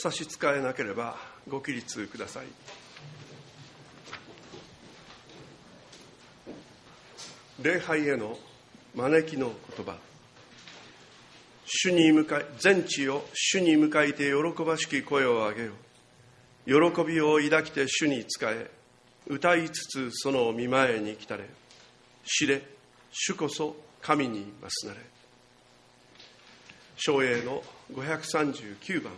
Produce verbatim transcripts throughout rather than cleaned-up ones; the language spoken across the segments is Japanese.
差し支えなければご起立ください。礼拝への招きの言葉。主に向かい、全地を主に向かいて喜ばしき声を上げよう。喜びを抱きて主に仕え、歌いつつその御前に来たれ。知れ、主こそ神にますなれ。唱詠のごひゃくさんじゅうきゅうばん。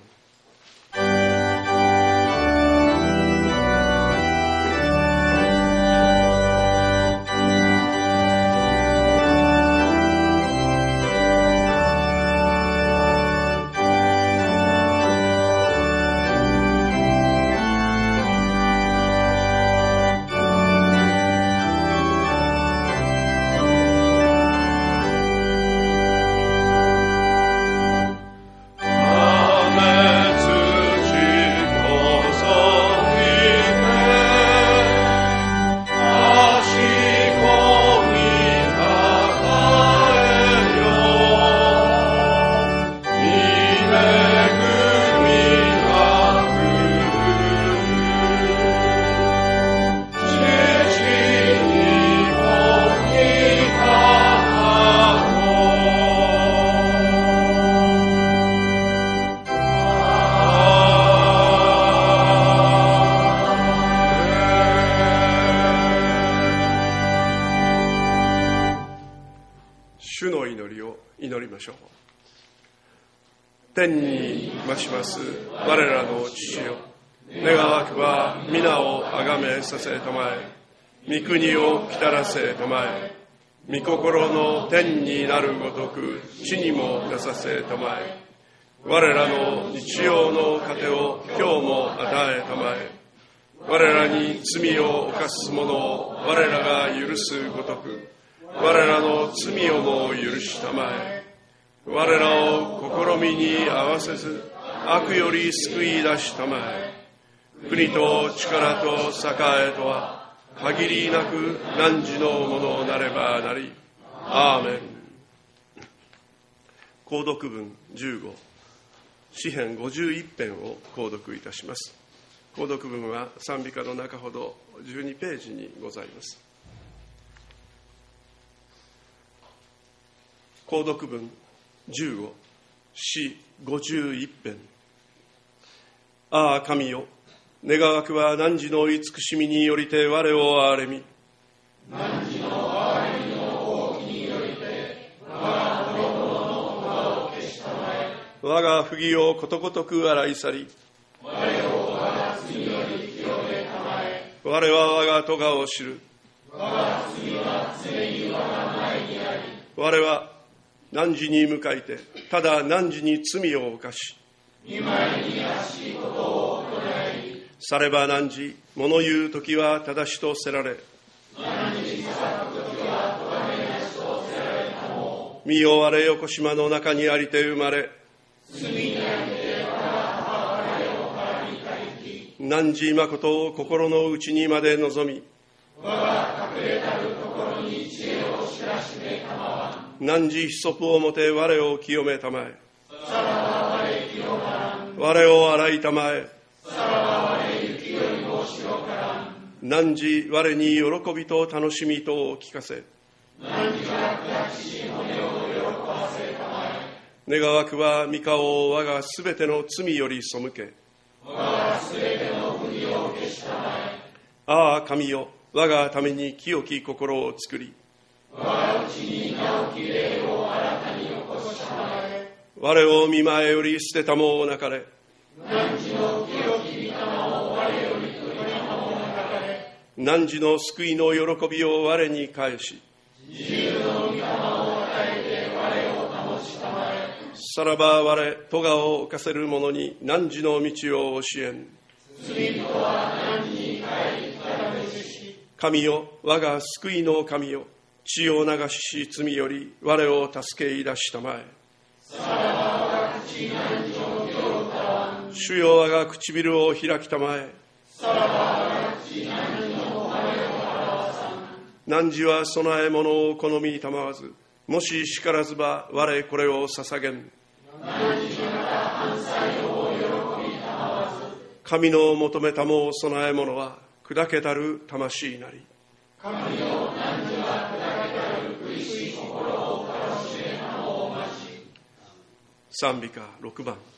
天に増します我らの父よ、願わくは皆をあがめさせたまえ、御国を来たらせたまえ、御心の天になるごとく地にも出させたまえ、我らの日曜の糧を今日も与えたまえ、我らに罪を犯す者を我らが許すごとく我らの罪をも許したまえ、我らを試みに合わせず悪より救い出したまえ、国と力と栄とは限りなく汝のものなればなり。アーメン。購読文じゅうご、詩編ごじゅういち編を購読いたします。購読文は賛美歌の中ほどじゅうにページにございます。購読文じゅうご、詩ごじゅういち編。ああ神よ、願わくは汝の慈しみによりて我を憐れみ、 汝の憐れみの大きによりて我が滅ぼの我を消したまえ、 我が不義をことごとく洗い去り、 我を我が罪より清めたまえ、 我は我が咎を知る、 我が罪は常に我が前にあり、 我は汝に向かいてただ汝に罪を犯し、 御前に悪しいことを行い、 されば汝物言う時は正しとせられ、 汝に裁く時は咎めなしとせられたも、 身を我よこしまの中にありて生まれ、 罪にありて我が母我を腹に帰き、 汝誠を心の内にまで望み、 我が隠れたるところに知恵を知らしめたまわん、 汝ヒソプをもて我を清めたまえ、 さらば我清からん、 我を洗いたまえ、 さらば我雪よりも白からん、 汝我に喜びと楽しみとを聞かせ、 汝が悔しい骨を喜ばせたまえ、 願わくは御顔を我がすべての罪より背け、 我がすべての不義を消したまえ、 ああ神よ、我がために清き心を作り、 我がうちに直き霊を新たに起こしたまえ、 我を御前より捨てたもをなかれ、 汝の清き御霊を我より取りたもなかれ、 汝の救いの喜びを我に返し、 自由の御霊を与えて我を保ちたまえ、 さらば我咎を犯せる者に汝の道を教えん。 罪人は汝に帰り再めし、 神よ、我が救いの神よ、血を流し罪より我を助けいだしたまえ、 さらば我が口汝の手を歌わん、 主よ我が唇を開きたまえ、 さらば我が口汝の我を表さん、 汝は供え物を好みたまわず、もししからずば我これを捧げん。 汝また犯罪を喜びたま神の求めたも供え物は砕けたる魂なり。 神の汝は砕けたる苦しい心を楽しめたのを待ち。 賛美歌ろくばん。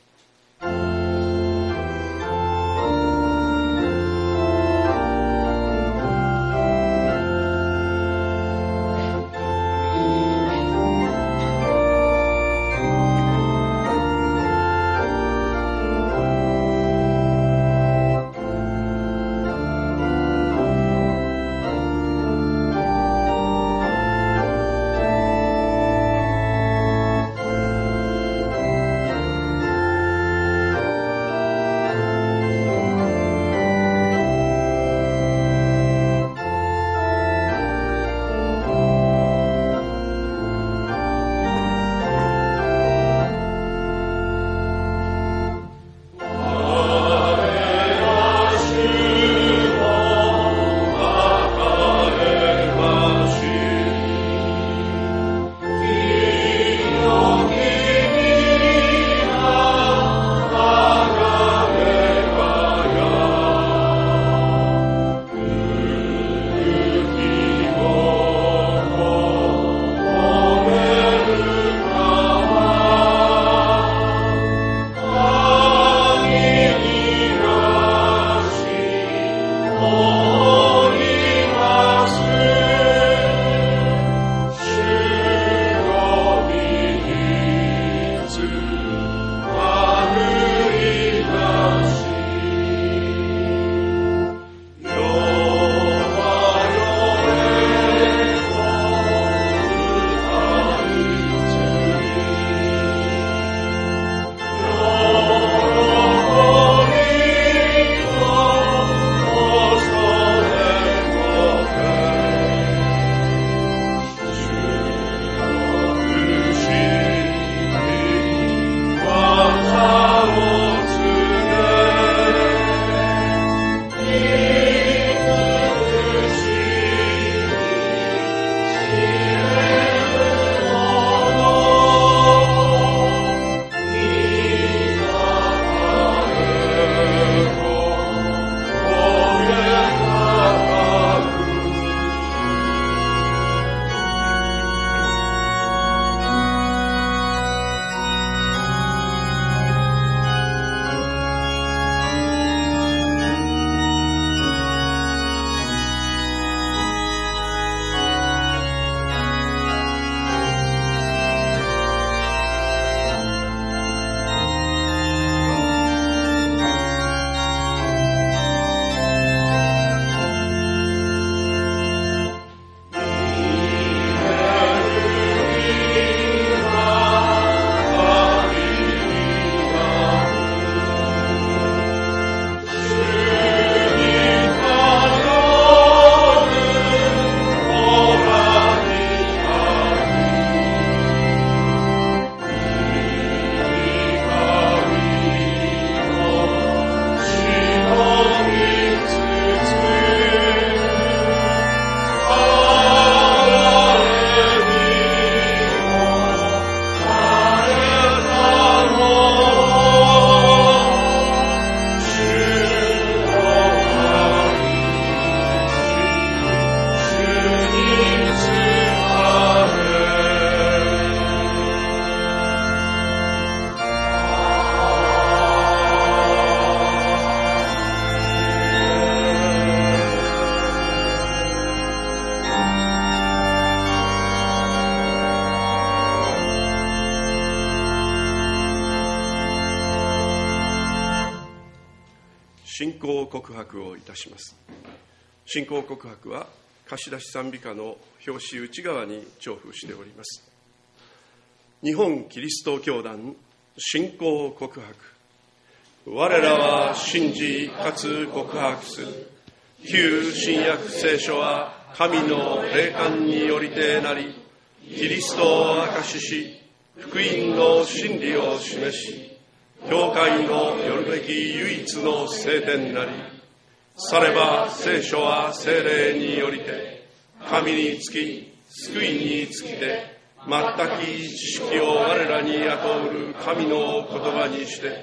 信仰告白をいたします。信仰告白は貸し出し賛美歌の表紙内側に重封しております。日本キリスト教団信仰告白。我らは信じかつ告白する。旧新約聖書は神の霊感によりてなり、キリストを証しし、福音の真理を示し、教会のよるべき唯一の聖典なり、されば聖書は聖霊によりて、神につき、救いにつきて、全き知識を我らに与うる神の言葉にして、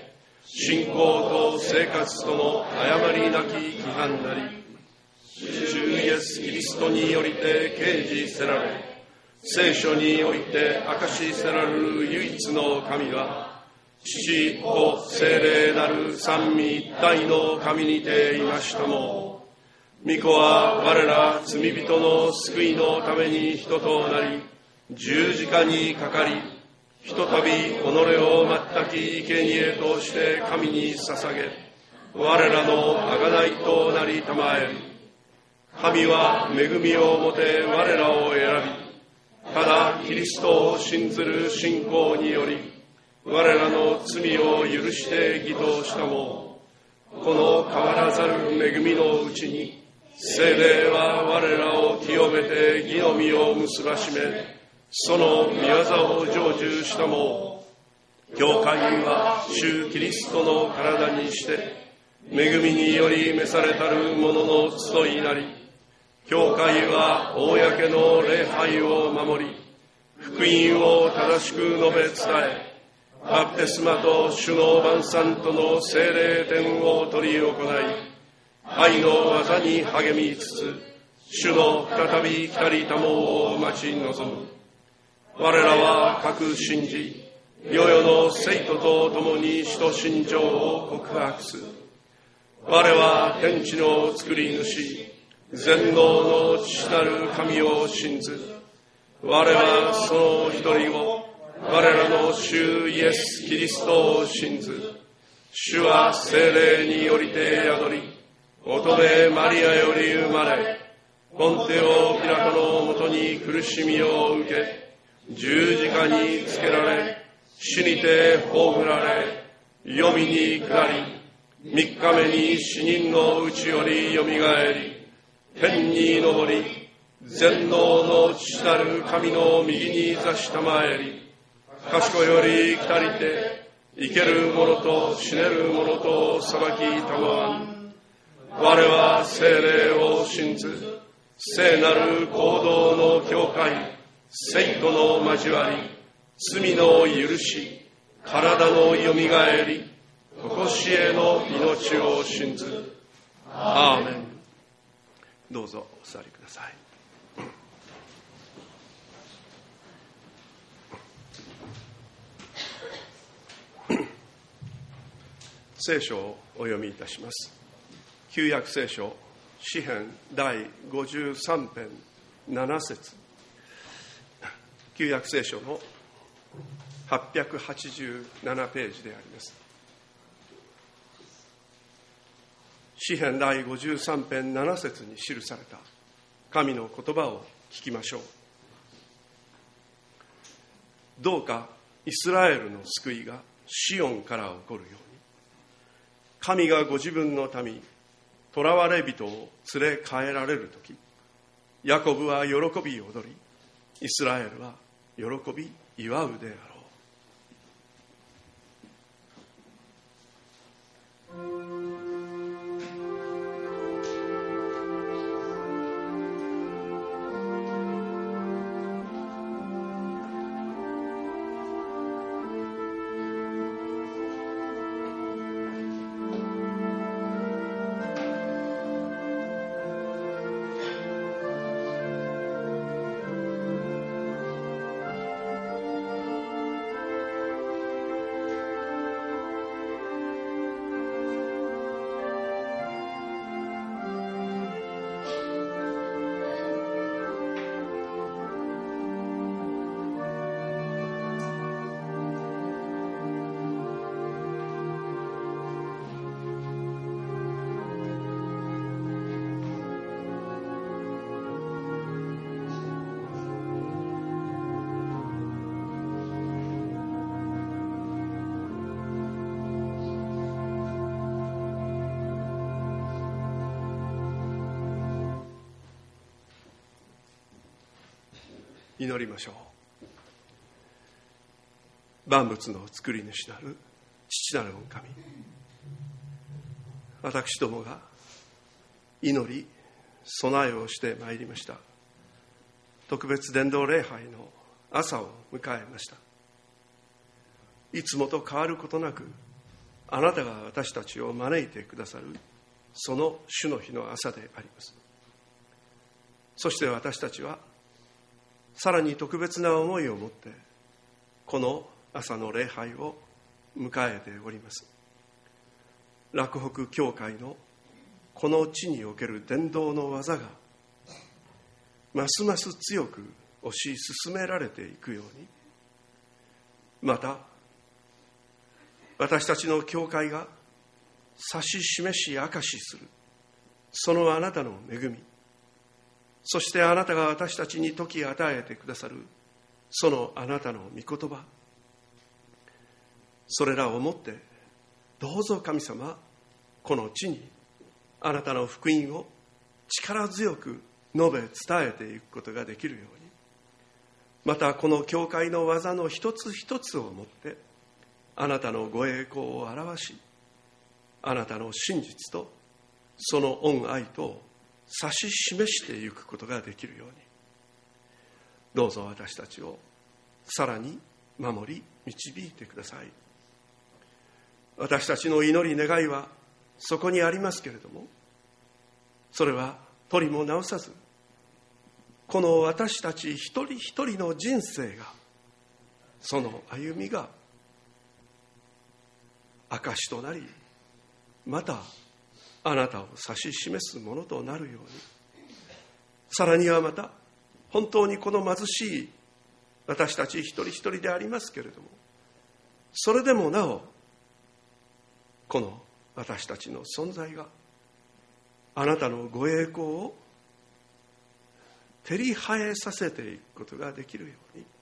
信仰と生活との誤りなき規範なり、主イエス・キリストによりて掲示せられ、聖書において明かしせられる唯一の神は、父子聖霊なる三位一体の神にていましたも、御子は我ら罪人の救いのために人となり、十字架にかかり、ひとたび己を全き生贄として神に捧げ、我らの贖いとなりたまえり、神は恵みをもて我らを選び、ただキリストを信ずる信仰により、我らの罪を許して義としたも、この変わらざる恵みのうちに、聖霊は我らを清めて義の実を結ばしめ、その御業を成就したも、教会は主キリストの体にして、恵みにより召されたる者の集いなり、教会は公の礼拝を守り、福音を正しく述べ伝え、バプテスマと主の晩餐との聖霊典を執り行い、愛の技に励みつつ、主の再び来たりたもを待ち望む。我らは各信じ、世々の生徒と共に使徒信条を告白する。我は天地の作り主、全能の父なる神を信ず。我はその一人を、我らの主イエス・キリストを信ず。主は聖霊によりて宿り、乙女マリアより生まれ、ポンテオ・ピラトのもとに苦しみを受け、十字架につけられ、死にて葬られ、黄泉に下り、三日目に死人のうちよりよみがえり、天に昇り、全能の父なる神の右に座したまえり、賢より来たりて、生ける者と死ねる者と裁きたまわん。我は聖霊を信ず、聖なる行動の教会、聖徒の交わり、罪の許し、体のよみがえり、常しえの命を信ず。アーメン。どうぞお座りください。聖書をお読みいたします。旧約聖書詩編第ごじゅうさん編なな節、旧約聖書のはっぴゃくはちじゅうななページであります。詩編第ごじゅうさん編なな節に記された神の言葉を聞きましょう。どうかイスラエルの救いがシオンから起こるように、神がご自分の民、囚われ人を連れ帰られるとき、ヤコブは喜び踊り、イスラエルは喜び祝うであろう。祈りましょう。万物の作り主なる父なる御神、私どもが祈り備えをしてまいりました。特別伝道礼拝の朝を迎えました。いつもと変わることなくあなたが私たちを招いてくださるその主の日の朝であります。そして私たちはさらに特別な思いを持ってこの朝の礼拝を迎えております。洛北教会のこの地における伝道の技がますます強く推し進められていくように、また私たちの教会が指し示し明かしするそのあなたの恵み、そしてあなたが私たちに説き与えてくださるそのあなたの御言葉、それらをもってどうぞ神様、この地にあなたの福音を力強く述べ伝えていくことができるように、またこの教会の技の一つ一つをもってあなたのご栄光を表し、あなたの真実とその恩愛とを指し示していくことができるように、どうぞ私たちをさらに守り導いてください。私たちの祈り願いはそこにありますけれども、それは取りも直さず、この私たち一人一人の人生が、その歩みが証となり、またあなたを指し示すものとなるように、さらにはまた本当にこの貧しい私たち一人一人でありますけれども、それでもなおこの私たちの存在があなたのご栄光を照り映えさせていくことができるように、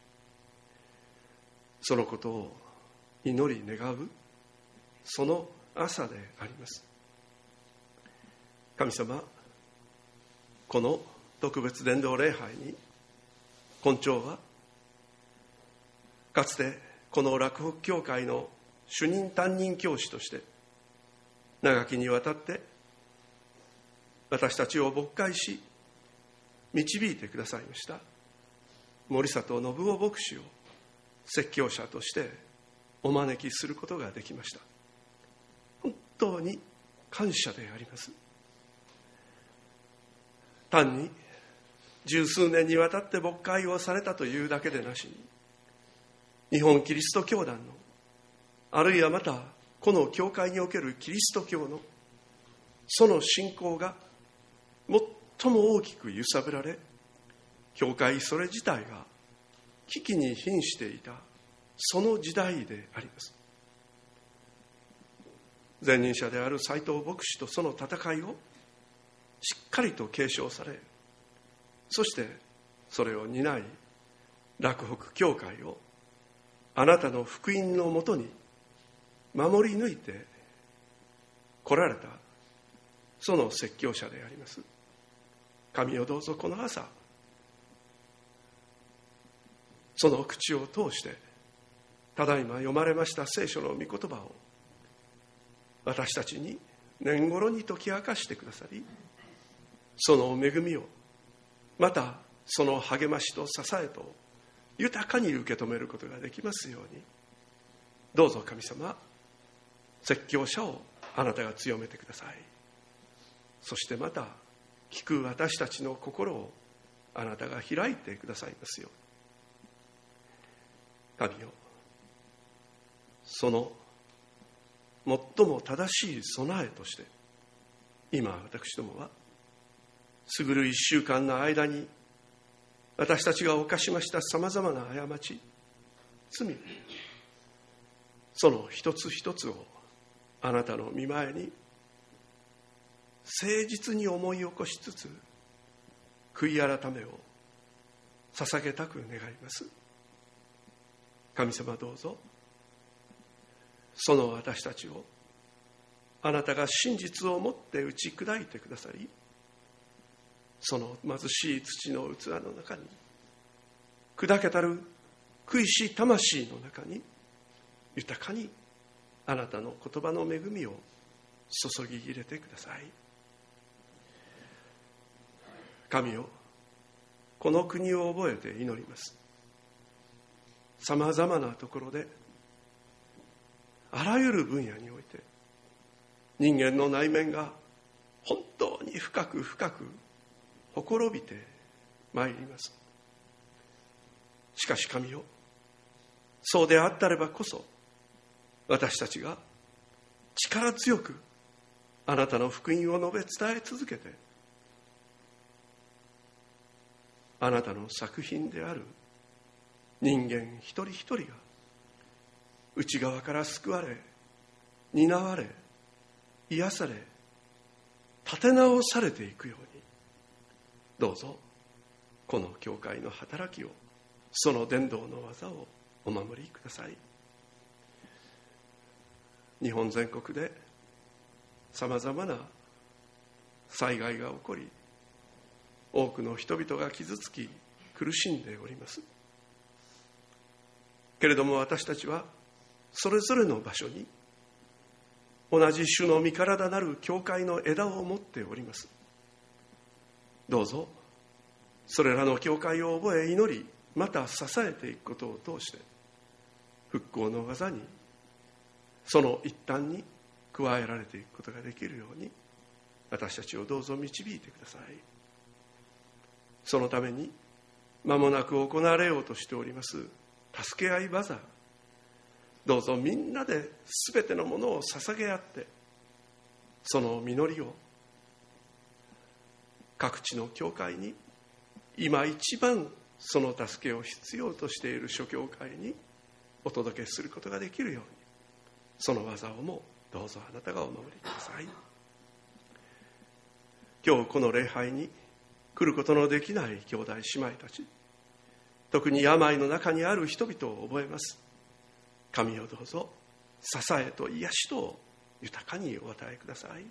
そのことを祈り願うその朝であります。神様、この特別伝道礼拝に今朝はかつてこの洛北教会の主任担任教師として長きにわたって私たちを牧会し導いてくださいました森里信夫牧師を説教者としてお招きすることができました。本当に感謝であります。単に十数年にわたって牧会をされたというだけでなしに、日本キリスト教団の、あるいはまたこの教会におけるキリスト教のその信仰が最も大きく揺さぶられ、教会それ自体が危機に瀕していたその時代であります。前任者である斉藤牧師とその戦いをしっかりと継承され、そしてそれを担い洛北教会をあなたの福音のもとに守り抜いて来られたその説教者であります。神をどうぞこの朝、その口を通してただいま読まれました聖書の御言葉を私たちに年頃に解き明かしてくださり、その恵みをまたその励ましと支えと豊かに受け止めることができますように、どうぞ神様、説教者をあなたが強めてください。そしてまた聞く私たちの心をあなたが開いてくださいますように。神よ、その最も正しい備えとして、今私どもは過ぐる一週間の間に私たちが犯しましたさまざまな過ち、罪、その一つ一つをあなたの御前に誠実に思い起こしつつ、悔い改めを捧げたく願います。神様、どうぞその私たちをあなたが真実をもって打ち砕いてくださり、その貧しい土の器の中に砕けたる悔しい魂の中に豊かにあなたの言葉の恵みを注ぎ入れてください。神よ、この国を覚えて祈ります。さまざまなところであらゆる分野において人間の内面が本当に深く深くほころびてまいります。しかし神よ、そうであったればこそ私たちが力強くあなたの福音を述べ伝え続けて、あなたの作品である人間一人一人が内側から救われ、担われ、癒され、立て直されていくように、どうぞこの教会の働きを、その伝道の技をお守りください。日本全国でさまざまな災害が起こり、多くの人々が傷つき苦しんでおります。けれども私たちはそれぞれの場所に同じ主の身体なる教会の枝を持っております。どうぞそれらの教会を覚え祈り、また支えていくことを通して復興の技に、その一端に加えられていくことができるように、私たちをどうぞ導いてください。そのために間もなく行われようとしております助け合いバザー、どうぞみんなで全てのものを捧げ合って、その実りを各地の教会に、今一番その助けを必要としている諸教会にお届けすることができるように、その技をもどうぞあなたがお守りください。今日この礼拝に来ることのできない兄弟姉妹たち、特に病の中にある人々を覚えます。神をどうぞ支えと癒しと豊かにお与えください。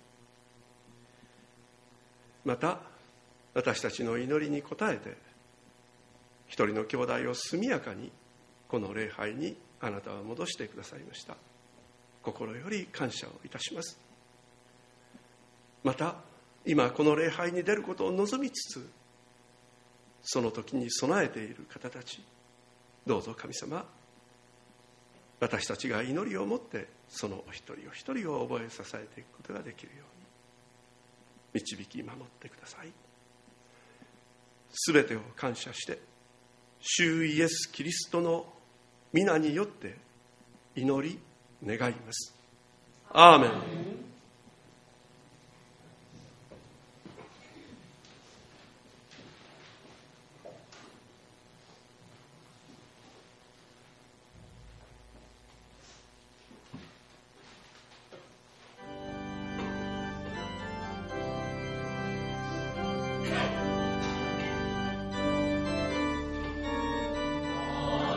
また私たちの祈りに応えて、一人の兄弟を速やかにこの礼拝にあなたは戻してくださいました。心より感謝をいたします。また今この礼拝に出ることを望みつつ、その時に備えている方たち、どうぞ神様、私たちが祈りを持ってそのお一人お一人を覚え支えていくことができるように導き守ってください。すべてを感謝して主イエスキリストの皆によって祈り願います。アーメン。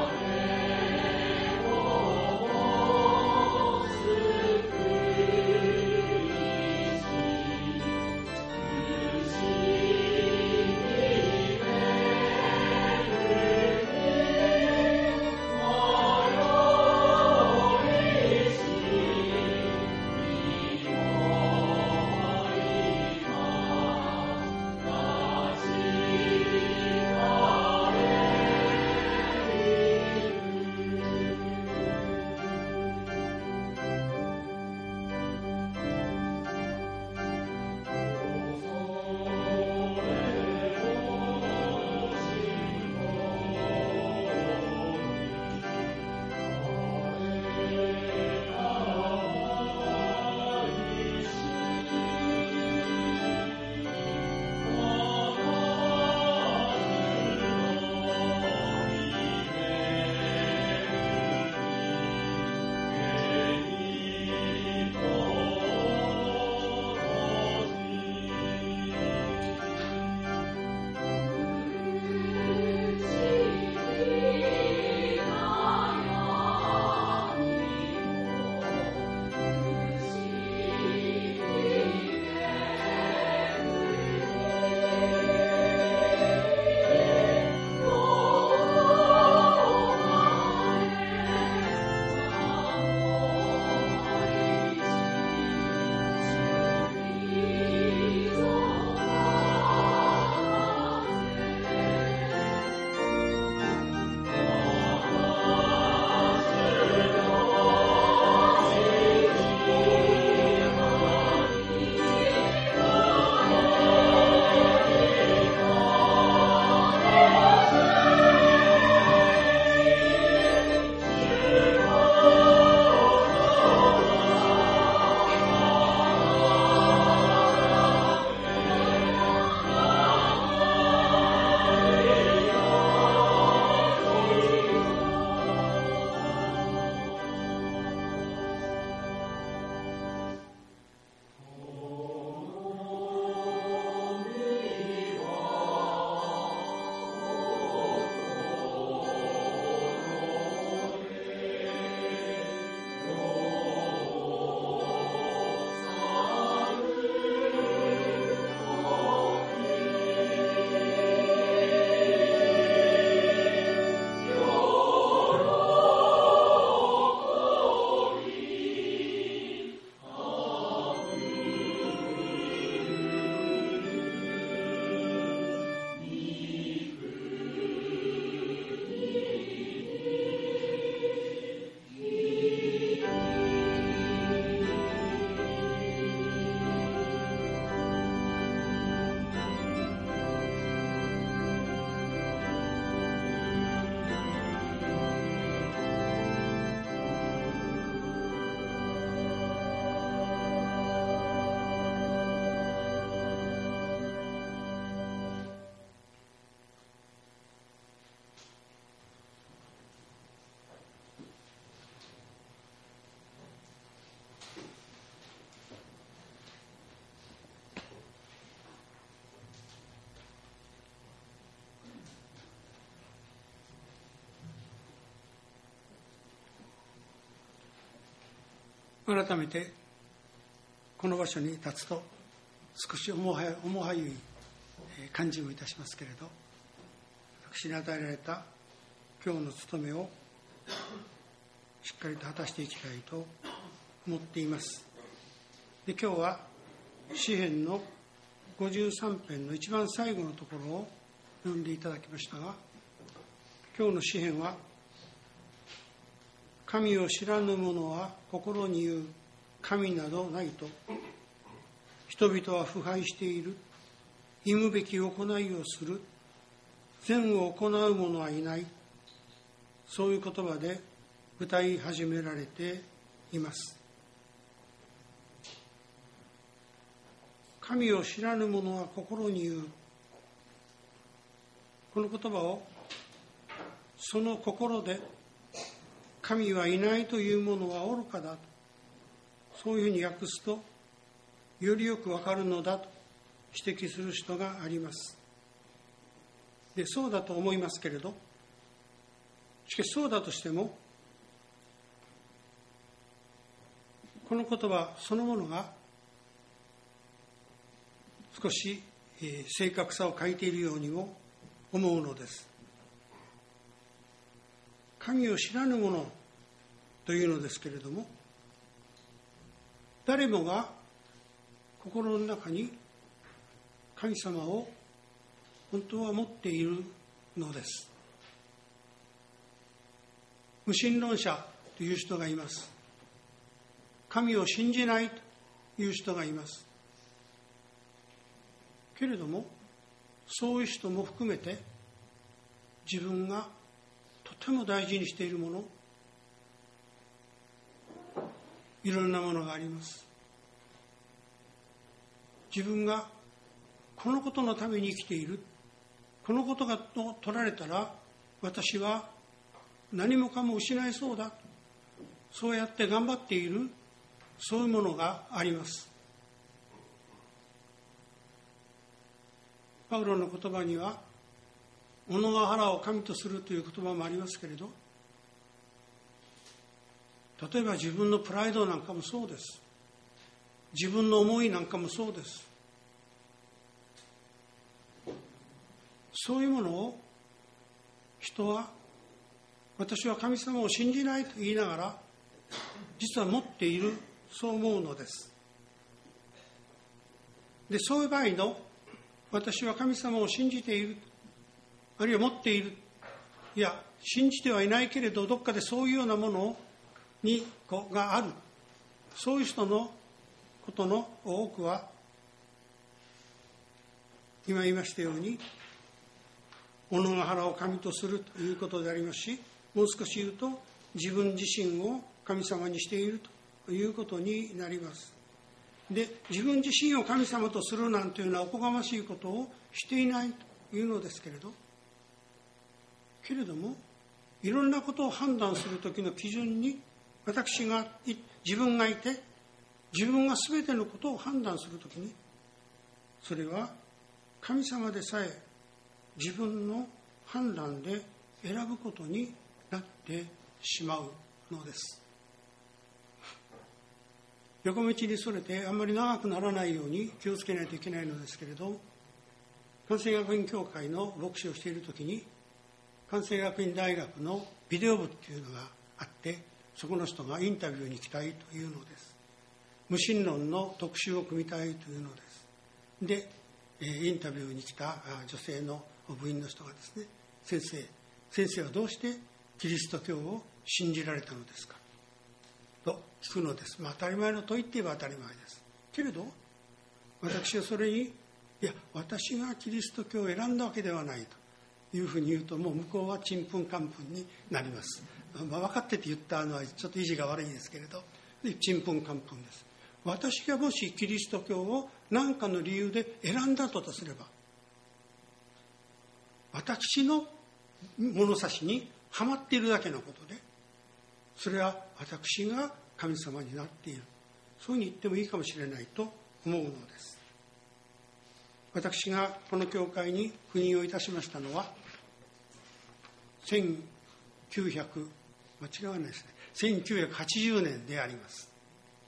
「 改めてこの場所に立つと少し重は重はゆい感じもいたしますけれど、私に与えられた今日の務めをしっかりと果たしていきたいと思っています。で、今日は詩編のごじゅうさん編の一番最後のところを読んでいただきましたが、今日の詩編は、神を知らぬ者は心に言う、神などないと、人々は腐敗している、忌むべき行いをする、善を行う者はいない、そういう言葉で歌い始められています。神を知らぬ者は心に言う、この言葉をその心で神はいないというものは愚かだと、そういうふうに訳すとよりよくわかるのだと指摘する人があります。で、そうだと思いますけれど、しかしそうだとしても、この言葉そのものが少し、えー、正確さを欠いているようにも思うのです。神を知らぬ者というのですけれども、誰もが心の中に神様を本当は持っているのです。無神論者という人がいます。神を信じないという人がいます。けれども、そういう人も含めて自分がとても大事にしているもの、いろんなものがあります。自分がこのことのために生きている、このことが取られたら私は何もかも失いそうだ、そうやって頑張っている、そういうものがあります。パウロの言葉には、己が腹を神とするという言葉もありますけれど、例えば自分のプライドなんかもそうです。自分の思いなんかもそうです。そういうものを人は、私は神様を信じないと言いながら実は持っている、そう思うのです。で、そういう場合の私は神様を信じている、あるいは持っている、いや信じてはいないけれどどっかでそういうようなものにこうがある、そういう人のことの多くは今言いましたように、己が腹を神とするということでありますし、もう少し言うと自分自身を神様にしているということになります。で、自分自身を神様とするなんていうのはおこがましいことをしていないというのですけれど、けれどもいろんなことを判断するときの基準に私が自分がいて、自分が全てのことを判断するときに、それは神様でさえ自分の判断で選ぶことになってしまうのです。横道にそれてあんまり長くならないように気をつけないといけないのですけれど、関西学院協会の牧師をしているときに、関西学院大学のビデオ部っていうのがあって、そこの人がインタビューに来たいというのです。無神論の特集を組みたいというのです。で、インタビューに来た女性の部員の人がですね、先生、先生はどうしてキリスト教を信じられたのですかと聞くのです。まあ当たり前の問いって言えば当たり前です。けれど、私はそれに、いや、私がキリスト教を選んだわけではないというふうに言うと、もう向こうはちんぷんかんぷんになります。まあ、分かってて言ったのはちょっと意地が悪いですけれど、ちんぷんかんぷんです。私がもしキリスト教を何かの理由で選んだとすれば、私の物差しにはまっているだけのことで、それは私が神様になっている、そういうふうに言ってもいいかもしれないと思うのです。私がこの教会に赴任をいたしましたのはせんきゅうひゃく、間違わないですね、せんきゅうひゃくはちじゅうねんであります。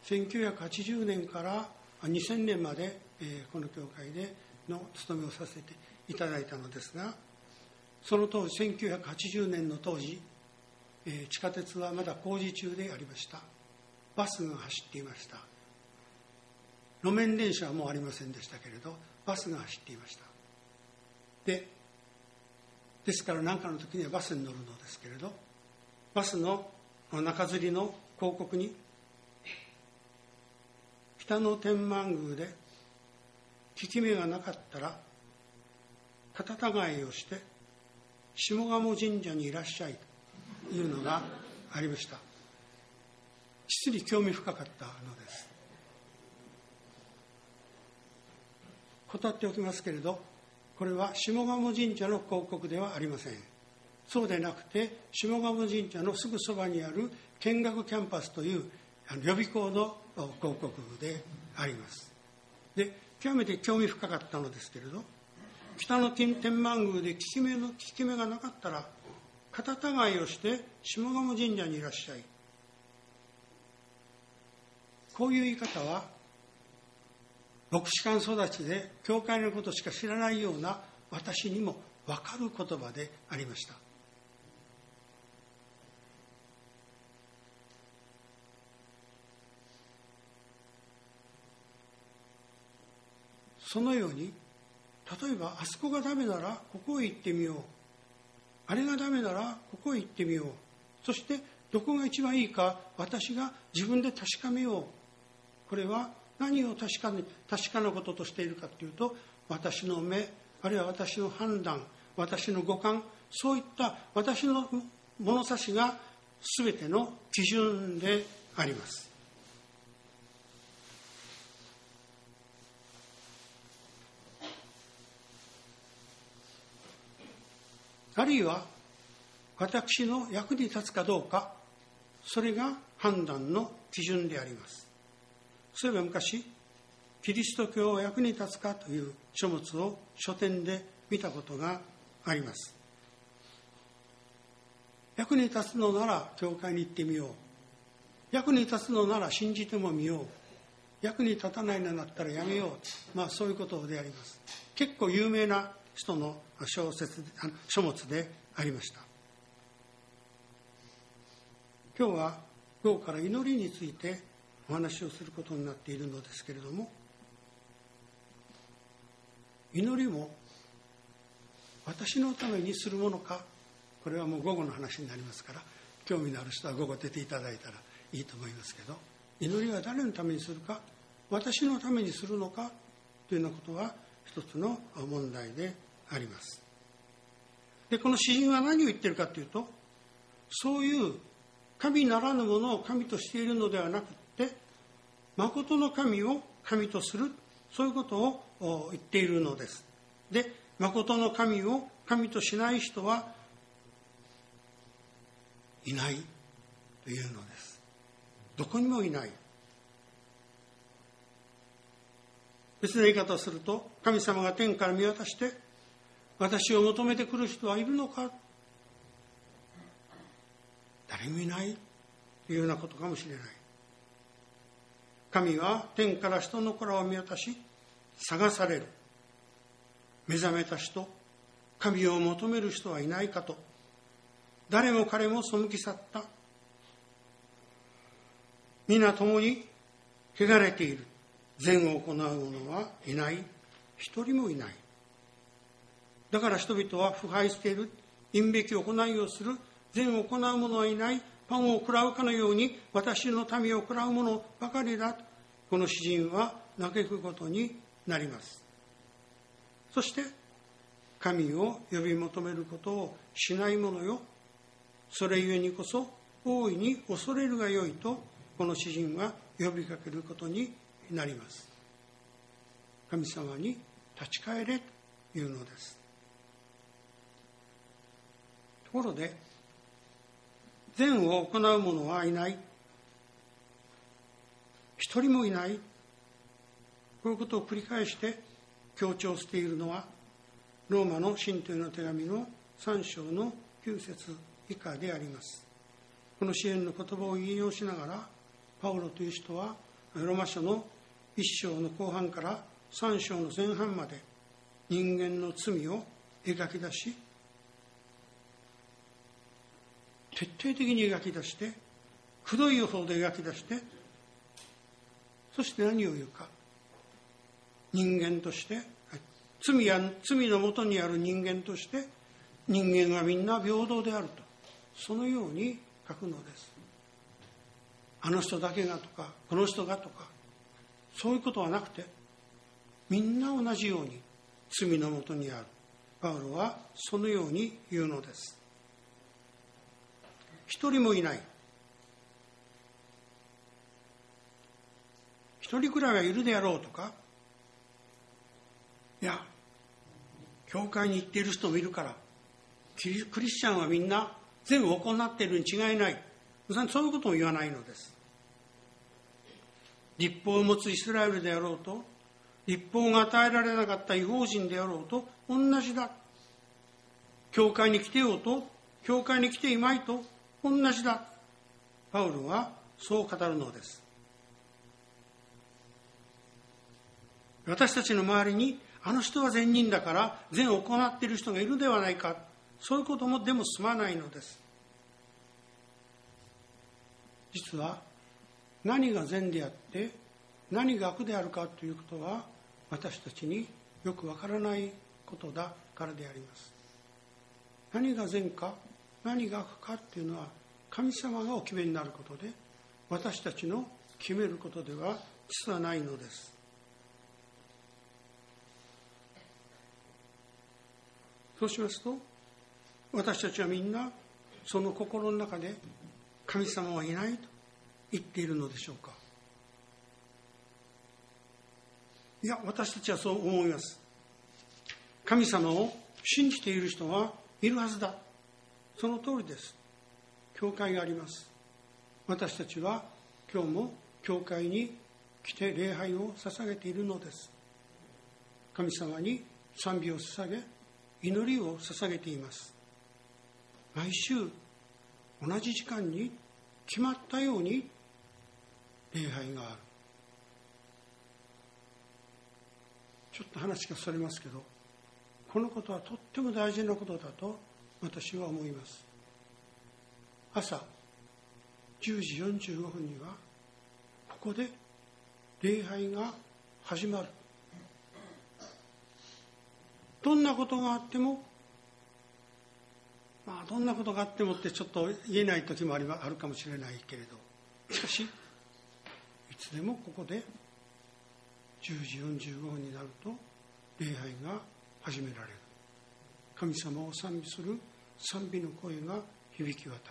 せんきゅうひゃくはちじゅうねんからにせんねんまで、えー、この教会での務めをさせていただいたのですが、その当時せんきゅうひゃくはちじゅうねんの当時、えー、地下鉄はまだ工事中でありました。バスが走っていました。路面電車はもうありませんでしたけれど、バスが走っていました。でですから何かの時にはバスに乗るのですけれど、バスの中吊りの広告に、北の天満宮で効き目がなかったら肩違いをして下鴨神社にいらっしゃいというのがありました。実に興味深かったのです。断っておきますけれど、これは下鴨神社の広告ではありません。そうでなくて、下鴨神社のすぐそばにある見学キャンパスという予備校の広告であります。で、極めて興味深かったのですけれど、北の天満宮で効き目の効き目がなかったら肩違いをして下鴨神社にいらっしゃい。こういう言い方は牧師館育ちで教会のことしか知らないような私にも分かる言葉でありました。そのように、例えばあそこがダメならここへ行ってみよう、あれがダメならここへ行ってみよう、そしてどこが一番いいか私が自分で確かめよう。これは何を確かに確かなこととしているかというと、私の目、あるいは私の判断、私の五感、そういった私の物差しが全ての基準であります。あるいは私の役に立つかどうか、それが判断の基準であります。そういえば昔、キリスト教は役に立つかという書物を書店で見たことがあります。役に立つのなら教会に行ってみよう、役に立つのなら信じてもみよう、役に立たないのだったらやめよう、まあそういうことであります。結構有名な人の小説、書物でありました。今日は午後から祈りについてお話をすることになっているのですけれども、祈りも私のためにするものか、これはもう午後の話になりますから、興味のある人は午後出ていただいたらいいと思いますけど、祈りは誰のためにするか、私のためにするのかというようなことは一つの問題であります。で、この詩人は何を言っているかというと、そういう神ならぬものを神としているのではなくて、誠の神を神とする、そういうことを言っているのです。で、誠の神を神としない人はいないというのです。どこにもいない。別の言い方をすると、神様が天から見渡して私を求めてくる人はいるのか、誰もいないというようなことかもしれない。神は天から人の子らを見渡し探される。目覚めた人、神を求める人はいないかと。誰も彼も背き去った。皆共に汚れている。善を行う者はいない。一人もいない。だから人々は腐敗している。陰べき行いをする。善を行う者はいない。パンを食らうかのように私の民を食らう者ばかりだ。この詩人は嘆くことになります。そして神を呼び求めることをしない者よ、それゆえにこそ大いに恐れるがよいと、この詩人は呼びかけることになります。神様に立ち返れというのです。ところで、善を行う者はいない、一人もいない、こういうことを繰り返して強調しているのは、ローマの信徒への手紙のさん章のきゅう節以下であります。この詩篇の言葉を引用しながら、パウロという人はローマ書のいっ章の後半からさん章の前半まで人間の罪を描き出し、徹底的に描き出して、くどい予想で描き出して、そして何を言うか、人間として、罪や罪のもとにある人間として人間はみんな平等であると、そのように書くのです。あの人だけがとかこの人がとかそういうことはなくて、みんな同じように罪のもとにある。パウロはそのように言うのです。一人もいない、一人くらいはいるであろうとか、いや教会に行っている人もいるからクリスチャンはみんな全部行っているに違いない、そういうことも言わないのです。律法を持つイスラエルであろうと、律法が与えられなかった異邦人であろうと同じだ。教会に来てようと教会に来ていまいと同じだ。パウロはそう語るのです。私たちの周りにあの人は善人だから善を行っている人がいるではないか、そういうこともでも済まないのです。実は何が善であって何が悪であるかということは私たちによくわからないことだからであります。何が善か何が悪かというのは神様がお決めになることで、私たちの決めることでは実はないのです。そうしますと、私たちはみんなその心の中で神様はいないと言っているのでしょうか。いや、私たちはそう思います。神様を信じている人はいるはずだ。その通りです。教会があります。私たちは今日も教会に来て礼拝を捧げているのです。神様に賛美を捧げ、祈りを捧げています。毎週同じ時間に決まったように礼拝がある。ちょっと話がそれますけど、このことはとっても大事なことだと私は思います。朝じゅうじよんじゅうごふんにはここで礼拝が始まる。どんなことがあっても、まあどんなことがあってもってちょっと言えない時もあるかもしれないけれど、しかしいつでもここでじゅうじよんじゅうごふんになると礼拝が始められる。神様を賛美する賛美の声が響き渡る。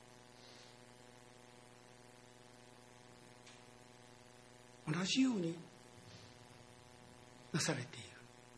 同じようになされている。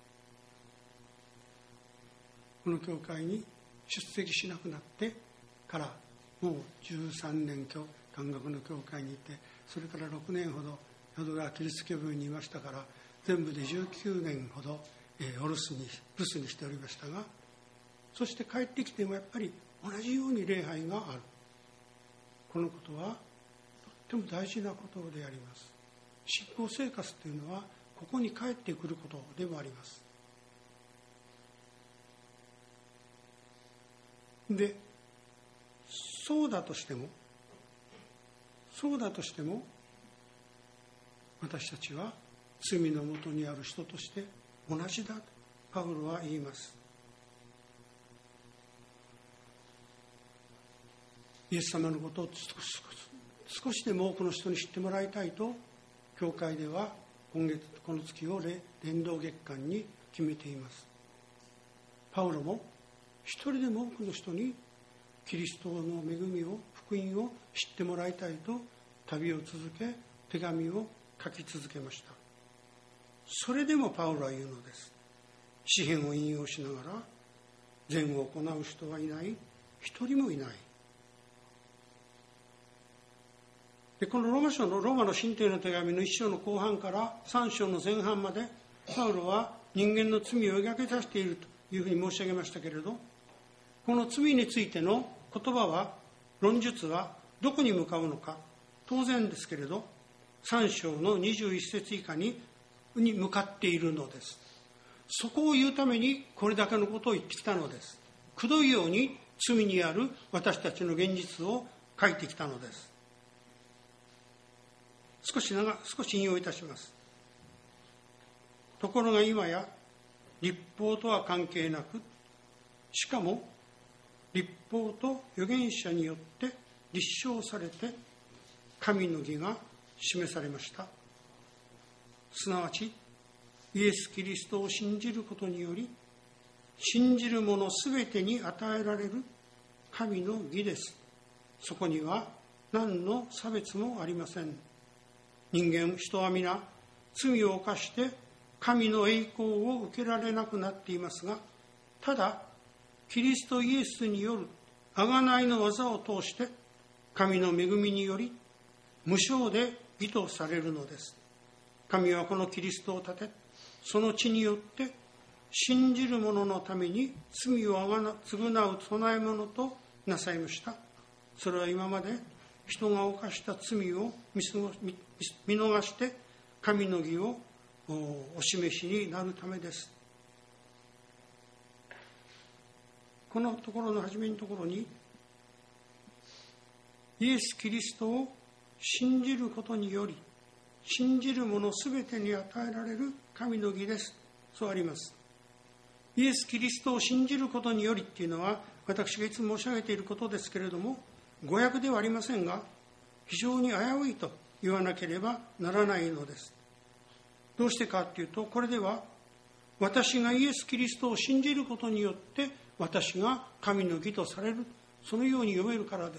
この教会に出席しなくなってからもうじゅうさんねん教漢学の教会にいて、それからろくねんほど淀川キリスト教部にいましたから、全部でじゅうきゅうねんほど、えー、お留守に留守にしておりましたが、そして帰ってきてもやっぱり同じように礼拝がある。このことはとっても大事なことであります。信仰生活というのはここに帰ってくることでもあります。で、そうだとしてもそうだとしても私たちは罪のもとにある人として同じだとパウロは言います。イエス様のことを少しでも多くの人に知ってもらいたいと、教会では今月この月を伝道月間に決めています。パウロも一人でも多くの人にキリストの恵みを福音を知ってもらいたいと旅を続け、手紙を書き続けました。それでもパウロは言うのです。詩篇を引用しながら、善を行う人はいない、一人もいない。で、このローマ書のローマの信徒への手紙の一章の後半から三章の前半まで、パウロは人間の罪を描き出しているというふうに申し上げましたけれど、この罪についての言葉は、論述はどこに向かうのか、当然ですけれど、 さん章のにじゅういち節以下にに向かっているのです。そこを言うためにこれだけのことを言ってきたのです。くどいように罪にある私たちの現実を書いてきたのです。少し長少し引用いたします。ところが今や律法とは関係なく、しかも律法と預言者によって立証されて神の義が示されました。すなわちイエス・キリストを信じることにより、信じる者すべてに与えられる神の義です。そこには何の差別もありません。人間、人は皆罪を犯して神の栄光を受けられなくなっていますが、ただキリストイエスによる贖いの技を通して神の恵みにより無償で義とされるのです。神はこのキリストを立て、その血によって信じる者のために罪を償う供え物となさいました。それは今まで人が犯した罪を見逃して神の義をお示しになるためです。このところの初めのところに、イエス・キリストを信じることにより信じる者すべてに与えられる神の義です、そうあります。イエス・キリストを信じることによりっていうのは、私がいつも申し上げていることですけれども、誤訳ではありませんが、非常に危ういと言わなければならないのです。どうしてかというと、これでは私がイエス・キリストを信じることによって私が神の義とされる、そのように読めるからです。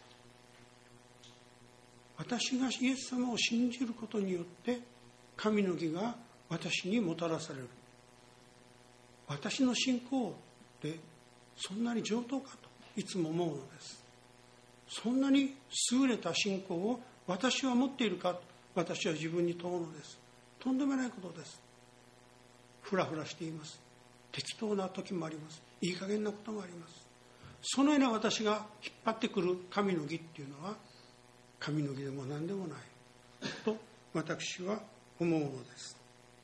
私がイエス様を信じることによって神の義が私にもたらされる。私の信仰ってそんなに上等かといつも思うのです。そんなに優れた信仰を私は持っているかと私は自分に問うのです。とんでもないことです。ふらふらしています。適当な時もあります。いい加減なこともあります。そのような私が引っ張ってくる神の義っていうのは神の義でも何でもないと私は思うのです。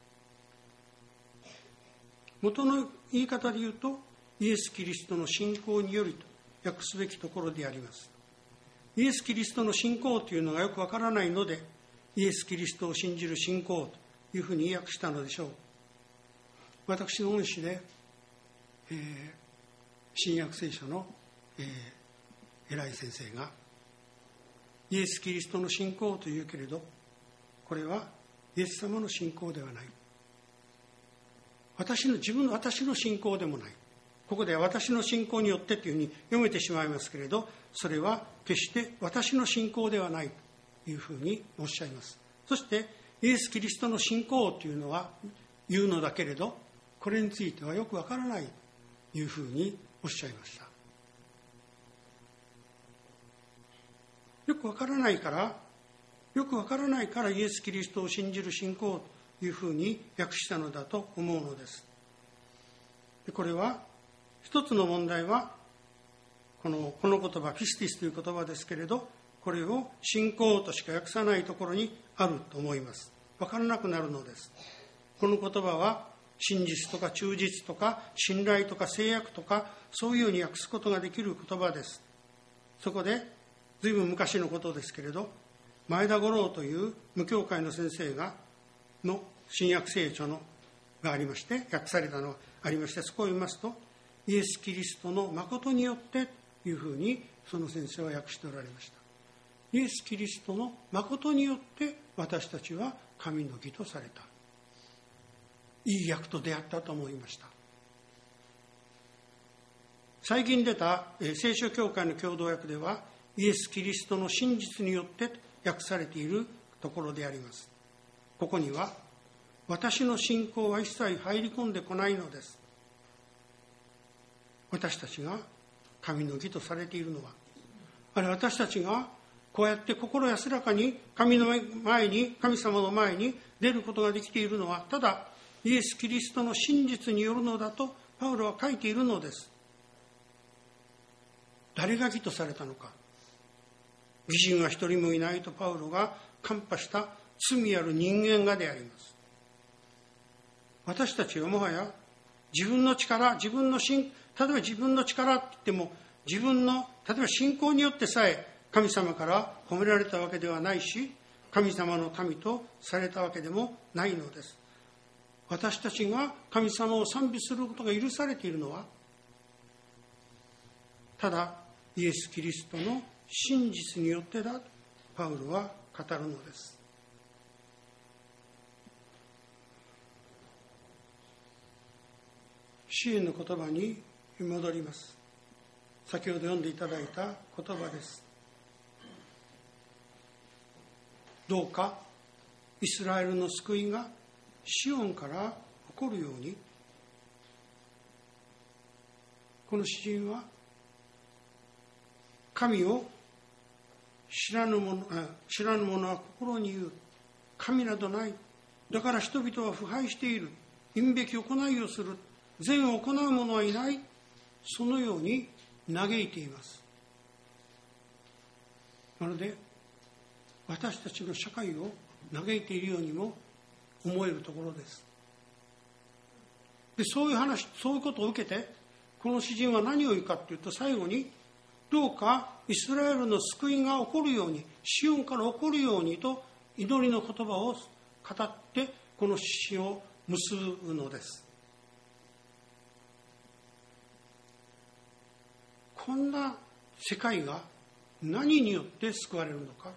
元の言い方で言うと、イエス・キリストの信仰によりと訳すべきところであります。イエス・キリストの信仰というのがよくわからないので、イエス・キリストを信じる信仰というふうに訳したのでしょう。私の恩師で、えー、新約聖書の、えー、偉い先生が、イエス・キリストの信仰というけれど、これはイエス様の信仰ではない。私の自分の私の信仰でもない。ここでは私の信仰によってというふうに読めてしまいますけれど、それは決して私の信仰ではないというふうにおっしゃいます。そしてイエス・キリストの信仰というのは言うのだけれど、これについてはよくわからないというふうにおっしゃいました。よくわからないから、よくわからないからイエス・キリストを信じる信仰というふうに訳したのだと思うのです。でこれは一つの問題はこの、この言葉、ピスティスという言葉ですけれど、これを信仰としか訳さないところにあると思います。わからなくなるのです。この言葉は真実とか忠実とか信頼とか制約とか、そういうように訳すことができる言葉です。そこでずいぶん昔のことですけれど、前田五郎という無教会の先生がの新約聖書のがありまして、訳されたのがありまして、そこを読みますと、イエス・キリストの誠によってというふうにその先生は訳しておられました。イエス・キリストの誠によって私たちは神の義とされた。いい訳と出会ったと思いました。最近出た聖書教会の共同訳では、イエス・キリストの真実によって訳されているところであります。ここには私の信仰は一切入り込んでこないのです。私たちが神の義とされているのは、あれ私たちがこうやって心安らかに神の前に、神様の前に出ることができているのは、ただイエス・キリストの真実によるのだとパウロは書いているのです。誰が義とされたのか。義人は一人もいないとパウロが看破した罪ある人間がであります。私たちはもはや自分の力、自分の信、例えば自分の力って言っても、自分の、例えば信仰によってさえ神様から褒められたわけではないし、神様の民とされたわけでもないのです。私たちが神様を賛美することが許されているのは、ただイエス・キリストの真実によってだとパウロは語るのです。詩篇の言葉に戻ります。先ほど読んでいただいた言葉です。どうかイスラエルの救いがシオンから起こるように。この詩人は神を知らぬ者、知らぬ者は心に言う。神などない。だから人々は腐敗している。陰べき行いをする。善を行う者はいない。そのように嘆いています。なので私たちの社会を嘆いているようにも思えるところです。で、そういう話、そういうことを受けてこの詩人は何を言うかというと、最後にどうかイスラエルの救いが起こるように、シオンから起こるようにと祈りの言葉を語ってこの詩を結ぶのです。こんな世界が何によって救われるのか。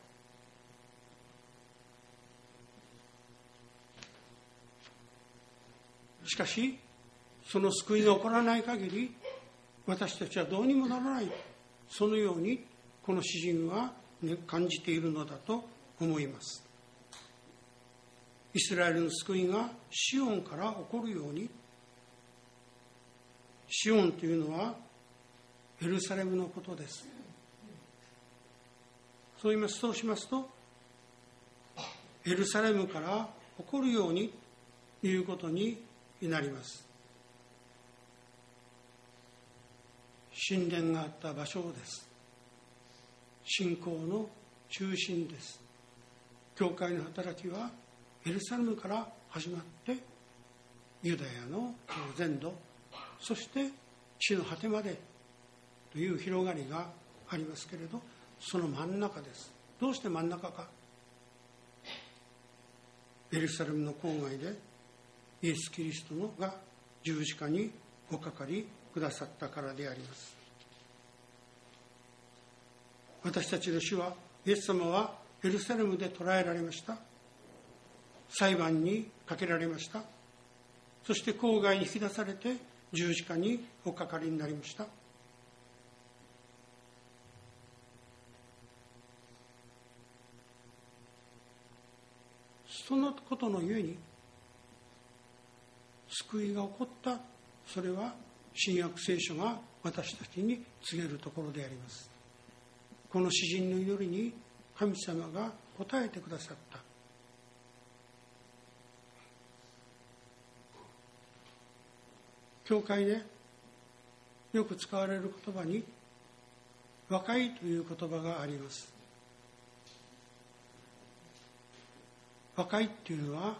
しかしその救いが起こらない限り私たちはどうにもならない。そのようにこの詩人は、ね、感じているのだと思います。イスラエルの救いがシオンから起こるように。シオンというのはエルサレムのことです。そう言います、そうしますとエルサレムから起こるようにということになります。神殿があった場所です。信仰の中心です。教会の働きはエルサレムから始まってユダヤの全土、そして地の果てまでという広がりがありますけれど、その真ん中です。どうして真ん中か。エルサレムの郊外でイエス・キリストのが十字架におかかりくださったからであります。私たちの主は、イエス様はエルサレムで捕らえられました。裁判にかけられました。そして郊外に引き出されて十字架におかかりになりました。そのことのゆえに救いが起こった。それは新約聖書が私たちに告げるところであります。この詩人の祈りに神様が答えてくださった。教会でよく使われる言葉に和解という言葉があります。和解っていうのは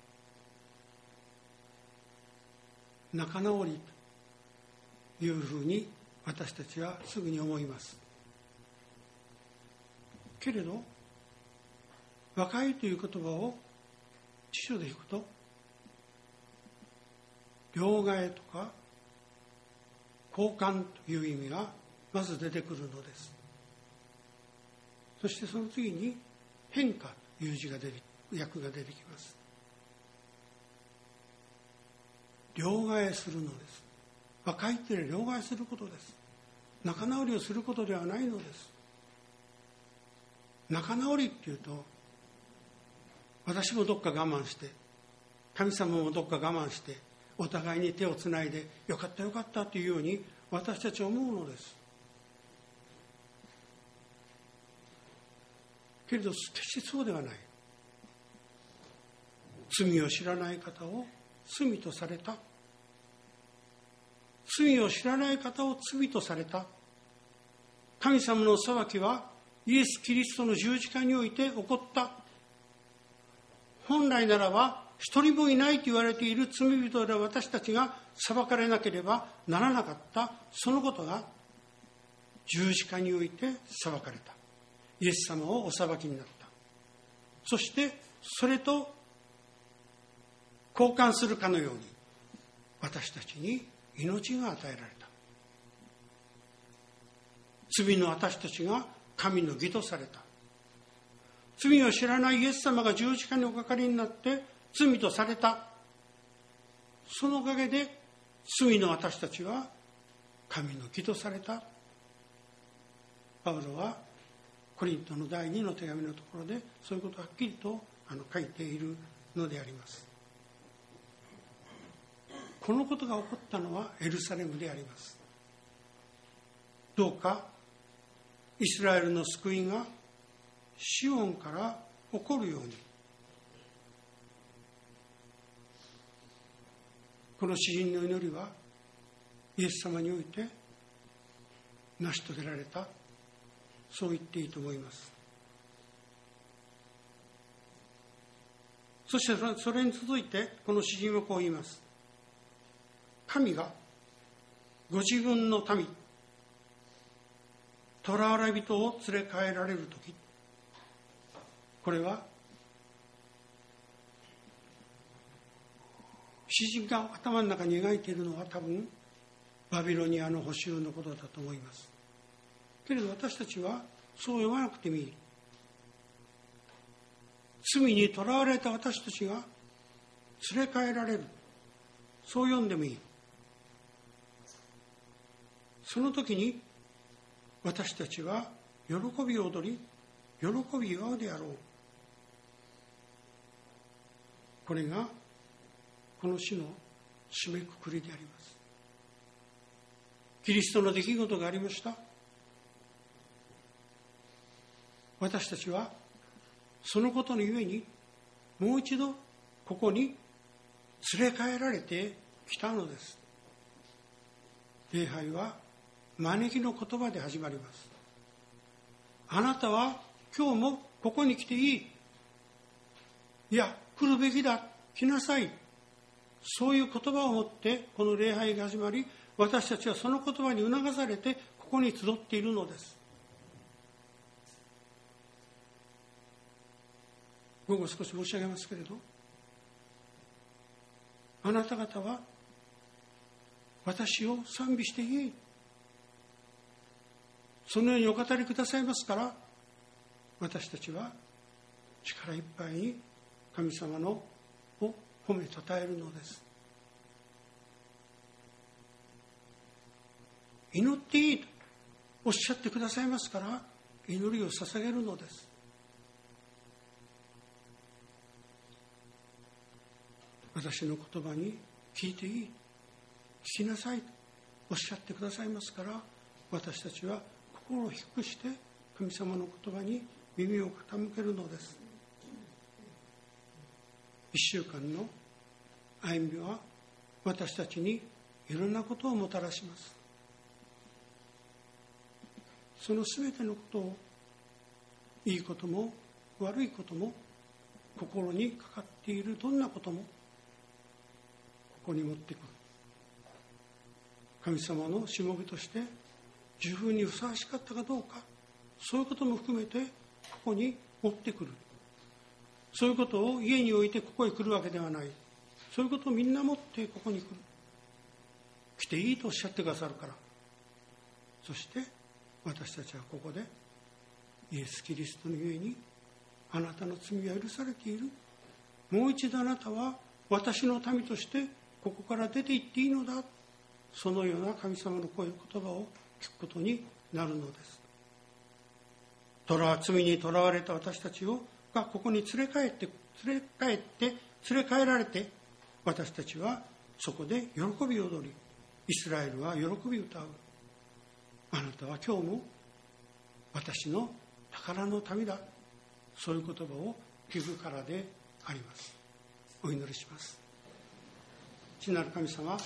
仲直りというふうに私たちはすぐに思います。けれど和解という言葉を辞書で引くと両替とか交換という意味がまず出てくるのです。そしてその次に変化という字が出て訳が出てきます。両替するのです。和解というのは両替することです。仲直りをすることではないのです。仲直りっていうと、私もどっか我慢して神様もどっか我慢してお互いに手をつないでよかったよかったというように私たちは思うのです。けれど決してそうではない。罪を知らない方を罪とされた。罪を知らない方を罪とされた。神様の裁きはイエス・キリストの十字架において起こった。 本来ならば一人もいないと言われている罪人で私たちが裁かれなければならなかったそのことが十字架において裁かれた。イエス様をお裁きになった。そしてそれと交換するかのように私たちに命が与えられた。罪の私たちが神の義とされた。罪を知らないイエス様が十字架におかかりになって罪とされた。そのおかげで罪の私たちは神の義とされた。パウロはコリントの第二の手紙のところでそういうことをはっきりとあの書いているのであります。このことが起こったのはエルサレムであります。どうかイスラエルの救いがシオンから起こるように、この詩人の祈りはイエス様において成し遂げられた、そう言っていいと思います。そしてそれに続いてこの詩人はこう言います。神がご自分の民囚われ人を連れ帰られるとき、これは詩人が頭の中に描いているのは多分バビロニアの捕囚のことだと思います。けれど私たちはそう読まなくてもいい。罪に囚われた私たちが連れ帰られる、そう読んでもいい。その時に私たちは喜びを踊り、喜び祝うであろう。これがこの詩の締めくくりであります。キリストの出来事がありました。私たちはそのことのゆえにもう一度ここに連れ帰られてきたのです。礼拝は招きの言葉で始まります。あなたは今日もここに来ていい。いや、来るべきだ。来なさい。そういう言葉を持ってこの礼拝が始まり、私たちはその言葉に促されてここに集っているのです。午後少し申し上げますけれど、あなた方は私を賛美していい。そのようにお語りくださいますから、私たちは力いっぱいに神様のを褒めたたえるのです。祈っていいとおっしゃってくださいますから、祈りを捧げるのです。私の言葉に聞いていい、聞きなさいとおっしゃってくださいますから、私たちは心を低くして神様の言葉に耳を傾けるのです。一週間の歩みは私たちにいろんなことをもたらします。そのすべてのことを、いいことも悪いことも、心にかかっているどんなこともここに持ってくる。神様のしもべとして十分にふさわしかったかどうか、そういうことも含めてここに持ってくる。そういうことを家に置いてここへ来るわけではない。そういうことをみんな持ってここに来る。来ていいとおっしゃってくださるから。そして私たちはここでイエス・キリストのゆえにあなたの罪は許されている。もう一度あなたは私の民としてここから出て行っていいのだ。そのような神様の声、言葉を聞くことになるのです。罪にとらわれた私たちをがここに連れ帰って連れ帰って連れ帰られて、私たちはそこで喜び踊り、イスラエルは喜び歌う。あなたは今日も私の宝の民だ。そういう言葉を聞くからであります。お祈りします。父なる神様、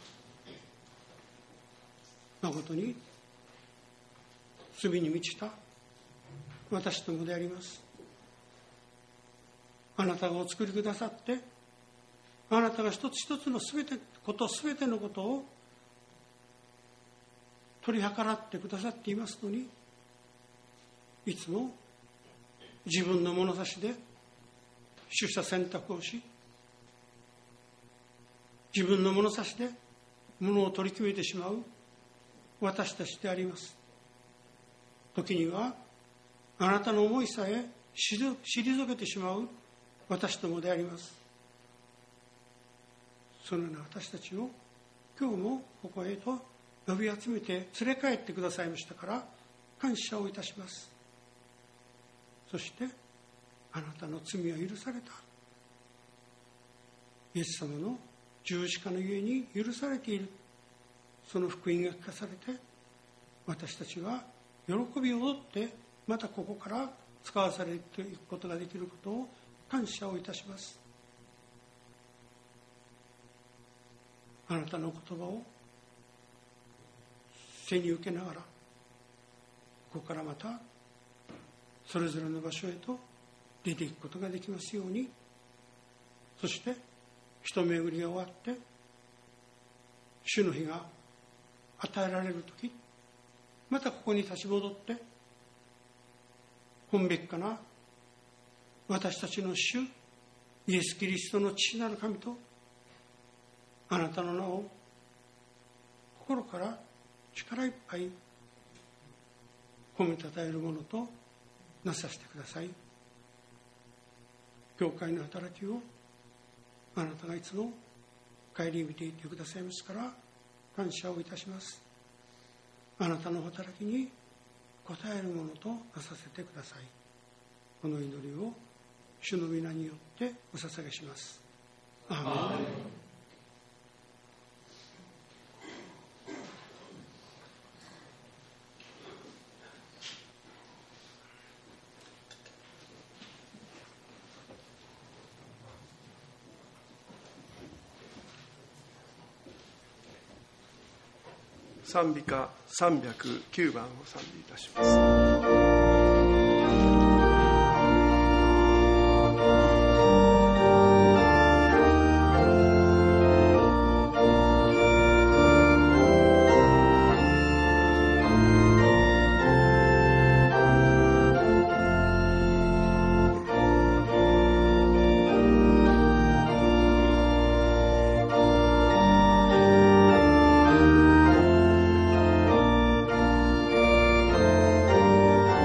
誠に罪に満ちた私どもであります。 あなたがお作りくださって、あなたが一つ一つのすべてことすべてのことを取り計らってくださっていますのに、いつも自分の物差しで取捨選択をし、自分の物差しで物を取り決めてしまう私たちであります。時にはあなたの思いさえ退けてしまう私どもであります。そのような私たちを今日もここへと呼び集めて連れ帰ってくださいましたから感謝をいたします。そしてあなたの罪は許された、イエス様の十字架のゆえに許されている、その福音が聞かされて、私たちは喜びを持ってまたここから使わされていくことができることを感謝をいたします。あなたの言葉を背に受けながら、ここからまたそれぞれの場所へと出ていくことができますように、そして一巡りが終わって主の日が与えられるとき、またここに立ち戻って本べきかな私たちの主イエス・キリストの父なる神とあなたの名を心から力いっぱい褒めたたえるものとなさせてください。教会の働きをあなたがいつも顧みていてくださいますから感謝をいたします。あなたの働きに応えるものとなさせてください。この祈りを主の皆によってお捧げします。アーメン。アーメン。 賛美歌さんびゃくきゅうばんを賛美いたします。 「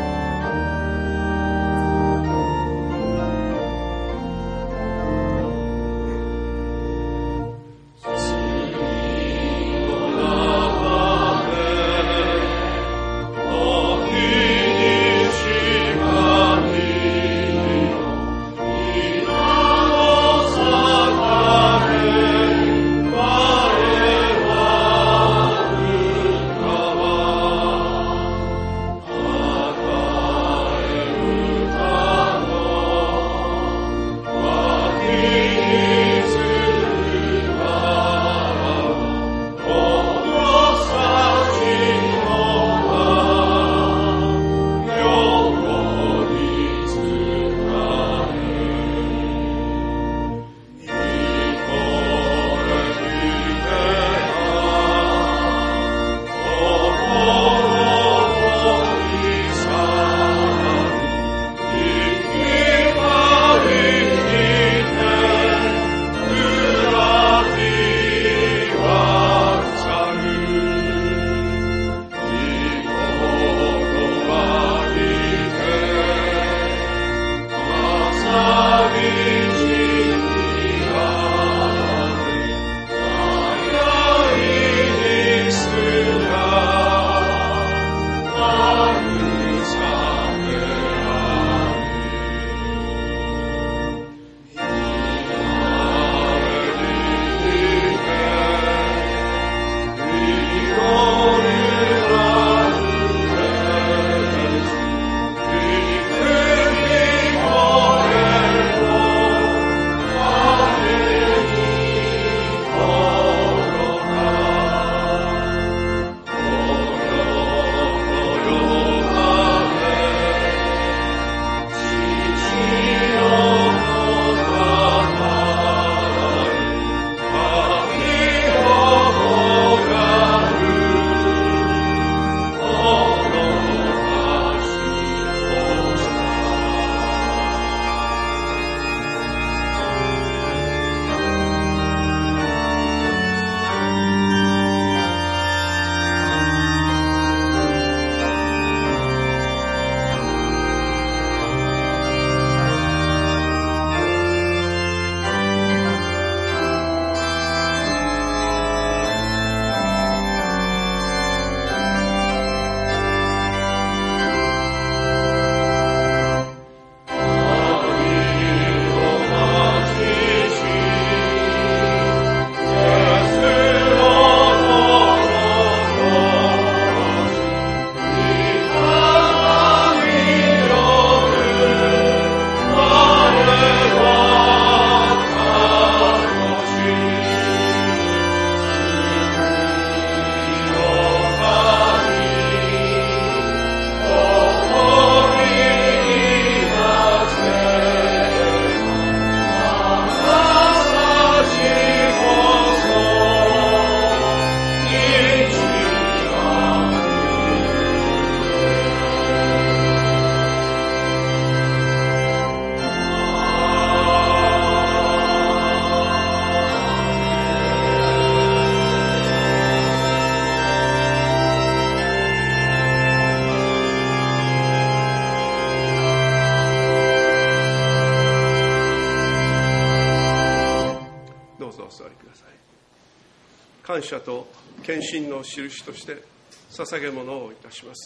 座りください。感謝と献身の印として捧げ物をいたします。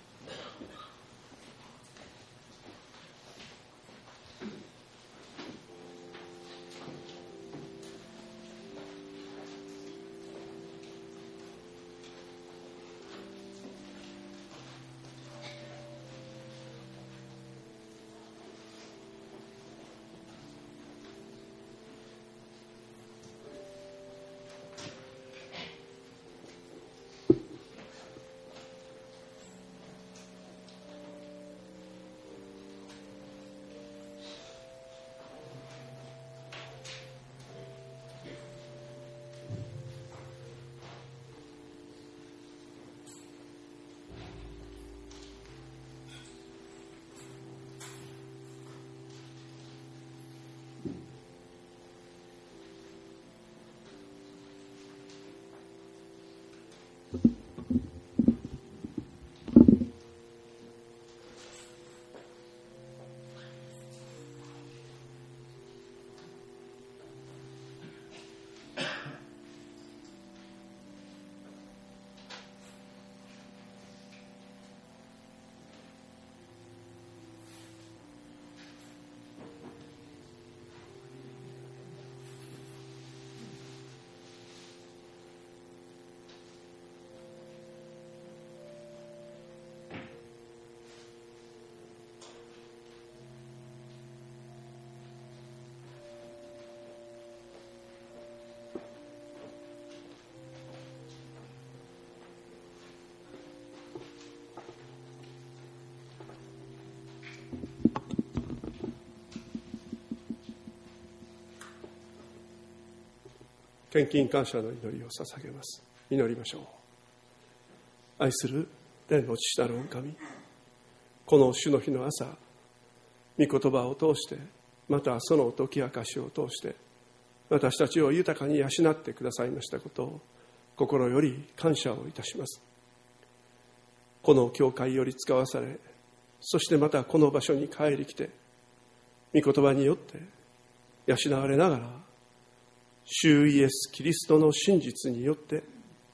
献金感謝の祈りを捧げます。祈りましょう。愛する天の父なる御神、この主の日の朝、御言葉を通して、またその解き明かしを通して、私たちを豊かに養ってくださいましたことを心より感謝をいたします。この教会より使わされ、そしてまたこの場所に帰り来て、御言葉によって養われながら、主イエス・キリストの真実によって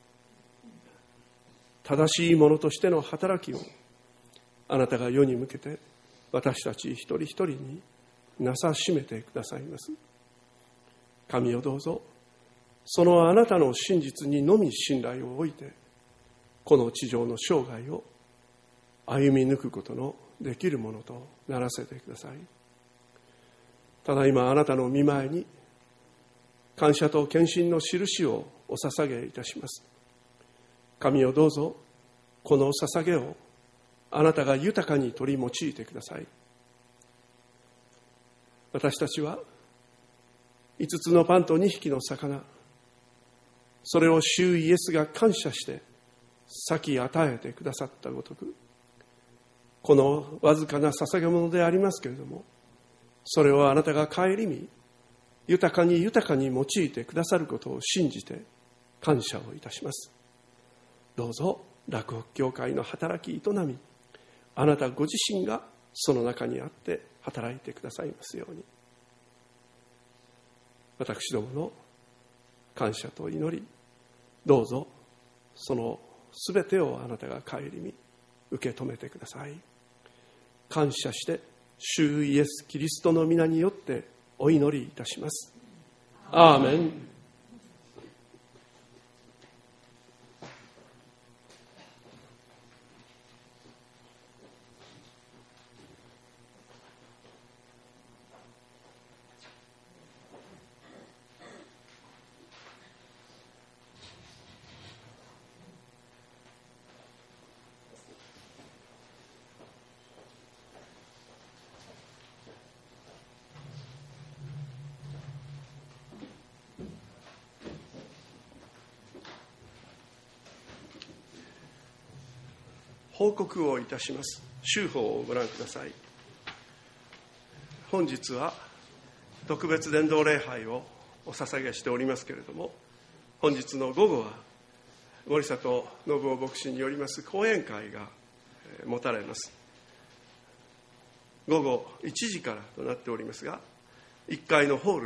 正しいものとしての働きをあなたが世に向けて私たち一人一人になさしめてくださいます。神をどうぞそのあなたの真実にのみ信頼を置いてこの地上の生涯を歩み抜くことのできるものとならせてください。ただいまあなたの御前に感謝と献身の印をお捧げいたします。神をどうぞこの捧げをあなたが豊かに取り用いてください。私たちは五つのパンと二匹の魚、それを主イエスが感謝して先与えてくださったごとく、このわずかな捧げ物でありますけれども、それをあなたが顧み豊かに豊かに用いてくださることを信じて感謝をいたします。どうぞ洛北教会の働き営み、あなたご自身がその中にあって働いてくださいますように。私どもの感謝と祈り、どうぞそのすべてをあなたが顧み受け止めてください。感謝して主イエスキリストの皆によってお祈りいたします。アーメン。報告をいたします。週報をご覧ください。本日は特別伝道礼拝をお捧げしておりますけれども、本日の午後は森里信夫牧師によります講演会が持たれます。午後いちじからとなっておりますが、いっかいのホールで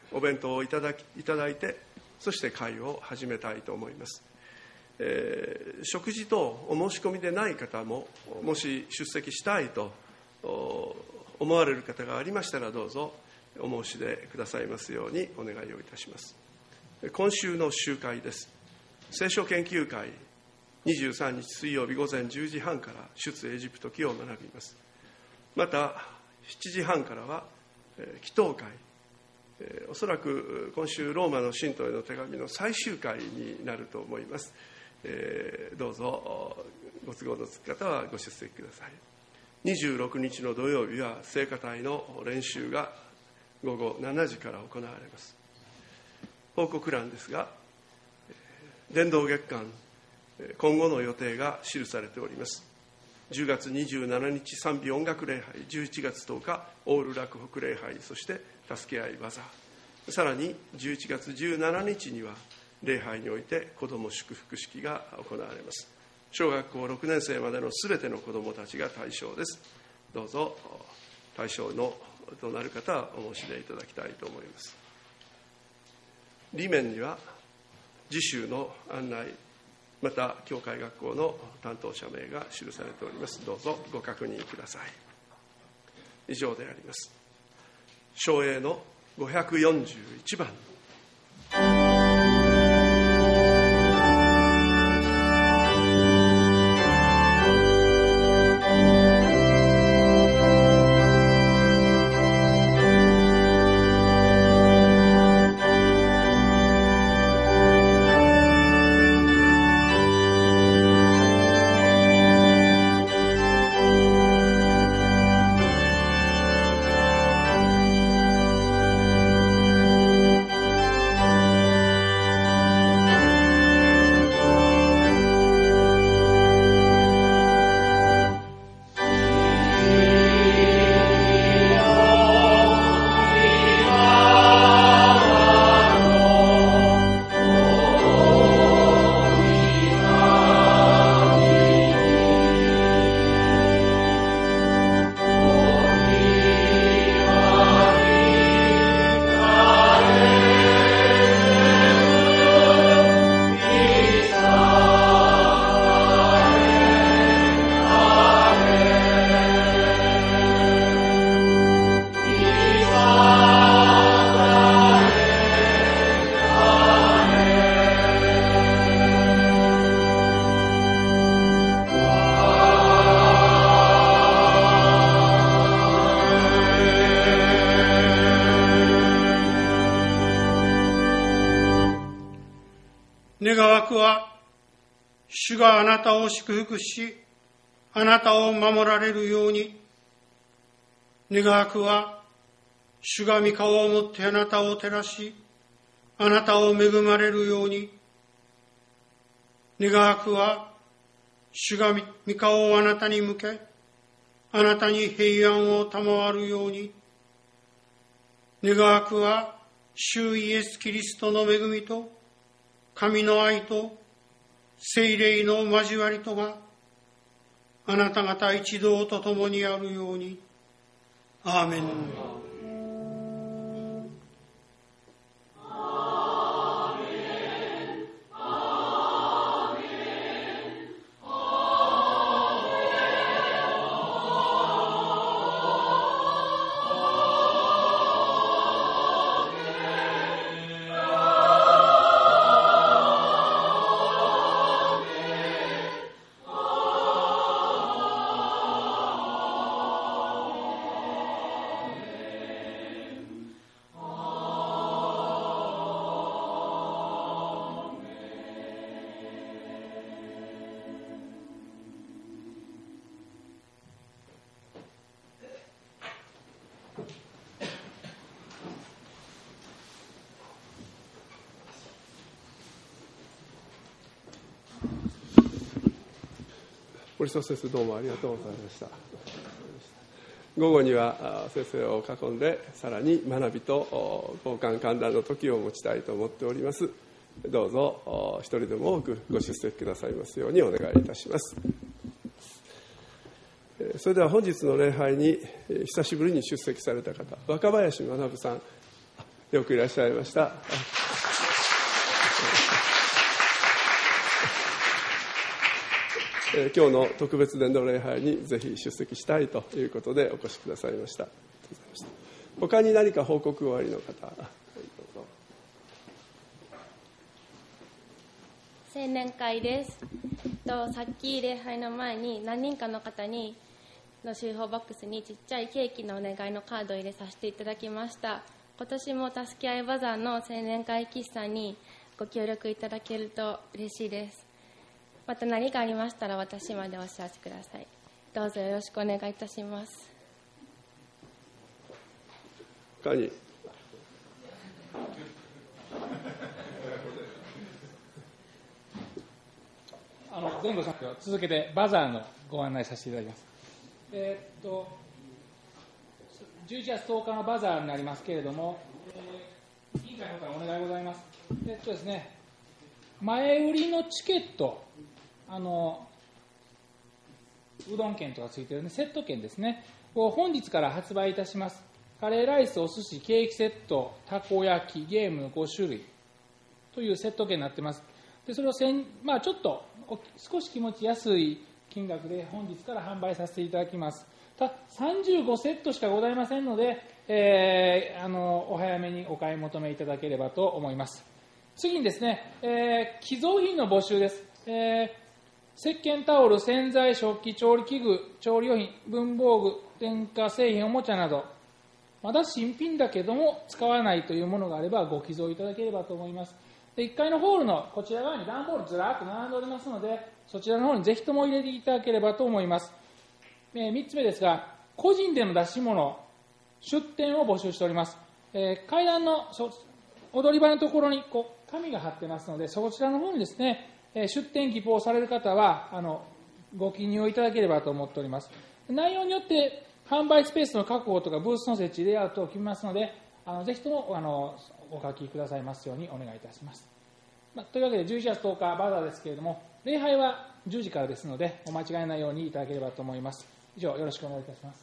お弁当をいただきいただいて、そして会を始めたいと思います。えー、食事等お申し込みでない方も、もし出席したいと思われる方がありましたら、どうぞお申し出くださいますようにお願いをいたします。今週の集会です。聖書研究会、にじゅうさんにち水曜日午前じゅうじはんから出エジプト記を学びます。またしちじはんからは祈祷会、おそらく今週ローマの信徒への手紙の最終回になると思います。どうぞご都合のつく方はご出席ください。にじゅうろくにちの土曜日は聖歌隊の練習がごごしちじから行われます。報告欄ですが、伝道月間今後の予定が記されております。じゅうがつにじゅうしちにち賛美音楽礼拝、じゅういちがつとおかオール洛北礼拝、そして助け合いバザー、さらにじゅういちがつじゅうしちにちには礼拝において子ども祝福式が行われます。小学校ろくねん生までのすべての子どもたちが対象です。どうぞ対象のとなる方はお申し出いただきたいと思います。裏面には次週の案内、また教会学校の担当者名が記されております。どうぞご確認ください。以上であります。唱詠のごひゃくよんじゅういちばん。 願わくは、主があなたを祝福し、あなたを守られるように。願わくは、主が御顔をもってあなたを照らし、あなたを恵まれるように。願わくは、主が御顔をあなたに向け、あなたに平安を賜るように。願わくは、主イエス・キリストの恵みと、神の愛と聖霊の交わりとがあなた方一同と共にあるように。アーメン。 森下先生、どうもありがとうございました。午後には先生を囲んで、さらに学びと交換歓談の時を持ちたいと思っております。どうぞ一人でも多くご出席くださいますようにお願いいたします。それでは本日の礼拝に久しぶりに出席された方、若林学さん、 よくいらっしゃいました。えー、今日の特別伝道礼拝にぜひ出席したいということでお越しくださいました。他に何か報告おありの方。 青年会です。とさっき礼拝の前に何人かの方にの集報ボックスにちっちゃいケーキのお願いのカードを入れさせていただきました。今年も助け合いバザーの青年会喫茶にご協力いただけると嬉しいです。また何かありましたら私までお知らせください。どうぞよろしくお願いいたします。 他にあの前後さん続けてバザーのご案内させていただきます。えー、っとじゅういちがつとおかのバザーになりますけれども、えー、委員会の方からお願いございます。えー、っとですね、前売りのチケット、あのうどん券とかついてる、ね、セット券ですね、を本日から発売いたします。カレーライス、お寿司、ケーキセット、たこ焼き、ゲームのごしゅるいというセット券になっています。でそれをせん、まあ、ちょっと少し気持ち安い金額で本日から販売させていただきます。たさんじゅうごセットしかございませんので、えー、あのお早めにお買い求めいただければと思います。次にですね、えー、寄贈品の募集です。えー、石鹸タオル、洗剤、食器、調理器具、調理用品、文房具、電化製品、おもちゃなど、まだ新品だけども使わないというものがあればご寄贈いただければと思います。でいっかいのホールのこちら側に段ボールずらっと並んでおりますので、そちらの方にぜひとも入れていただければと思います。えー、みっつめですが、個人での出し物、出店を募集しております。えー、階段の踊り場のところにこう紙が貼ってますので、そちらの方にですね、えー、出店希望される方はあのご記入をいただければと思っております。内容によって販売スペースの確保とかブースの設置、レイアウトを決めますので、あのぜひともあのお書きくださいますようにお願いいたします。まあ、というわけでじゅういちがつとおかバザーですけれども、礼拝はじゅうじからですのでお間違いないようにいただければと思います。以上よろしくお願いいたします。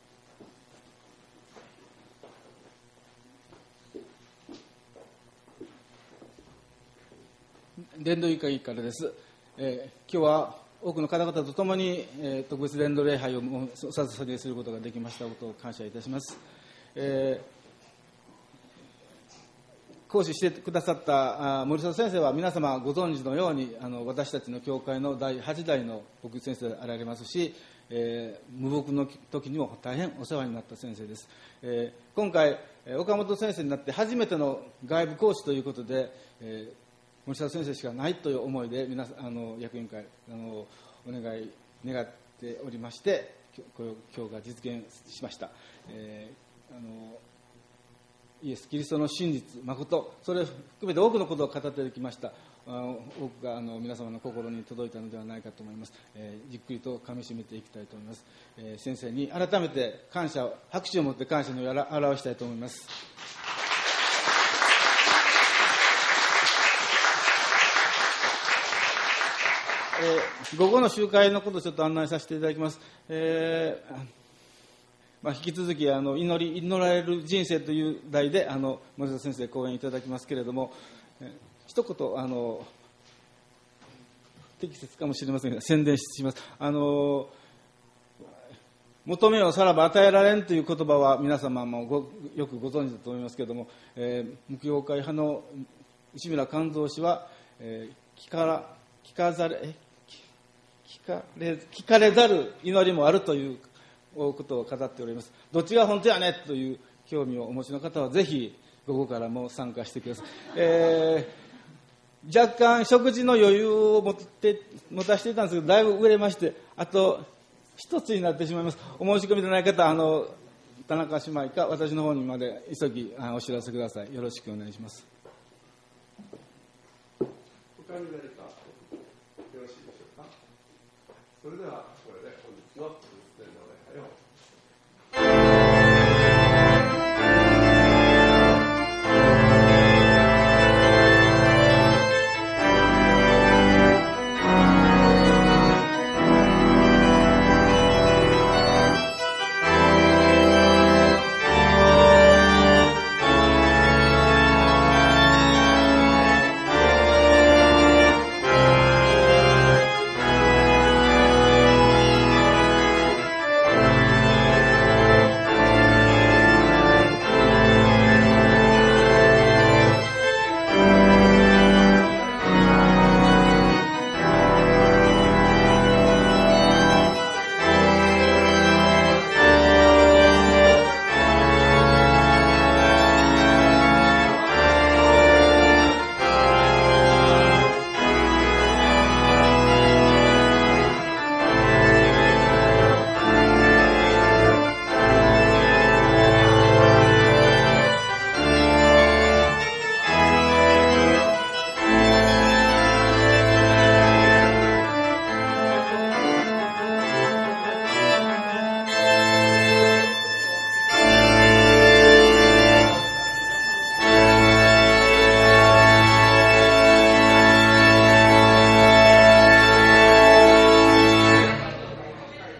伝道委員会からです。えー、今日は多くの方々と共に、えー、特別伝道礼拝をお捧げすることができましたことを感謝いたします。えー、講師してくださった森里先生は皆様ご存知のようにあの私たちの教会のだいはち代の牧師先生であられますし、えー、無牧の時にも大変お世話になった先生です。えー、今回岡本先生になって初めての外部講師ということで、えー森里先生しかないという思いで皆あの役員会あのお願い願っておりまして、今日が実現しました。えー、あのイエス・キリストの真実、誠、それを含めて多くのことを語ってきました。あの多くがあの皆様の心に届いたのではないかと思います。えー、じっくりとかみしめていきたいと思います。えー、先生に改めて感謝を拍手を持って感謝の意を表したいと思います。えー、午後の集会のことをちょっと案内させていただきます。えーまあ、引き続きあの祈り祈られる人生という題であの森里先生講演いただきますけれども、えー、一言あの適切かもしれませんが宣伝します。あの求めよさらば与えられんという言葉は皆様もごよくご存知だと思いますけれども、えー、無教会派の内村勘三氏は、えー、聞から聞かざれえ聞かれ聞かれざる祈りもあるということを語っております。どっちが本当やねという興味をお持ちの方はぜひ午後からも参加してください。えー、若干食事の余裕を持って持たせていたんですけど、だいぶ売れまして、あと一つになってしまいます。お申し込みでない方はあの田中姉妹か私の方にまで急ぎお知らせください。よろしくお願いします。 他に何かよろしいでしょうか。それではこれで本日の伝道礼拝を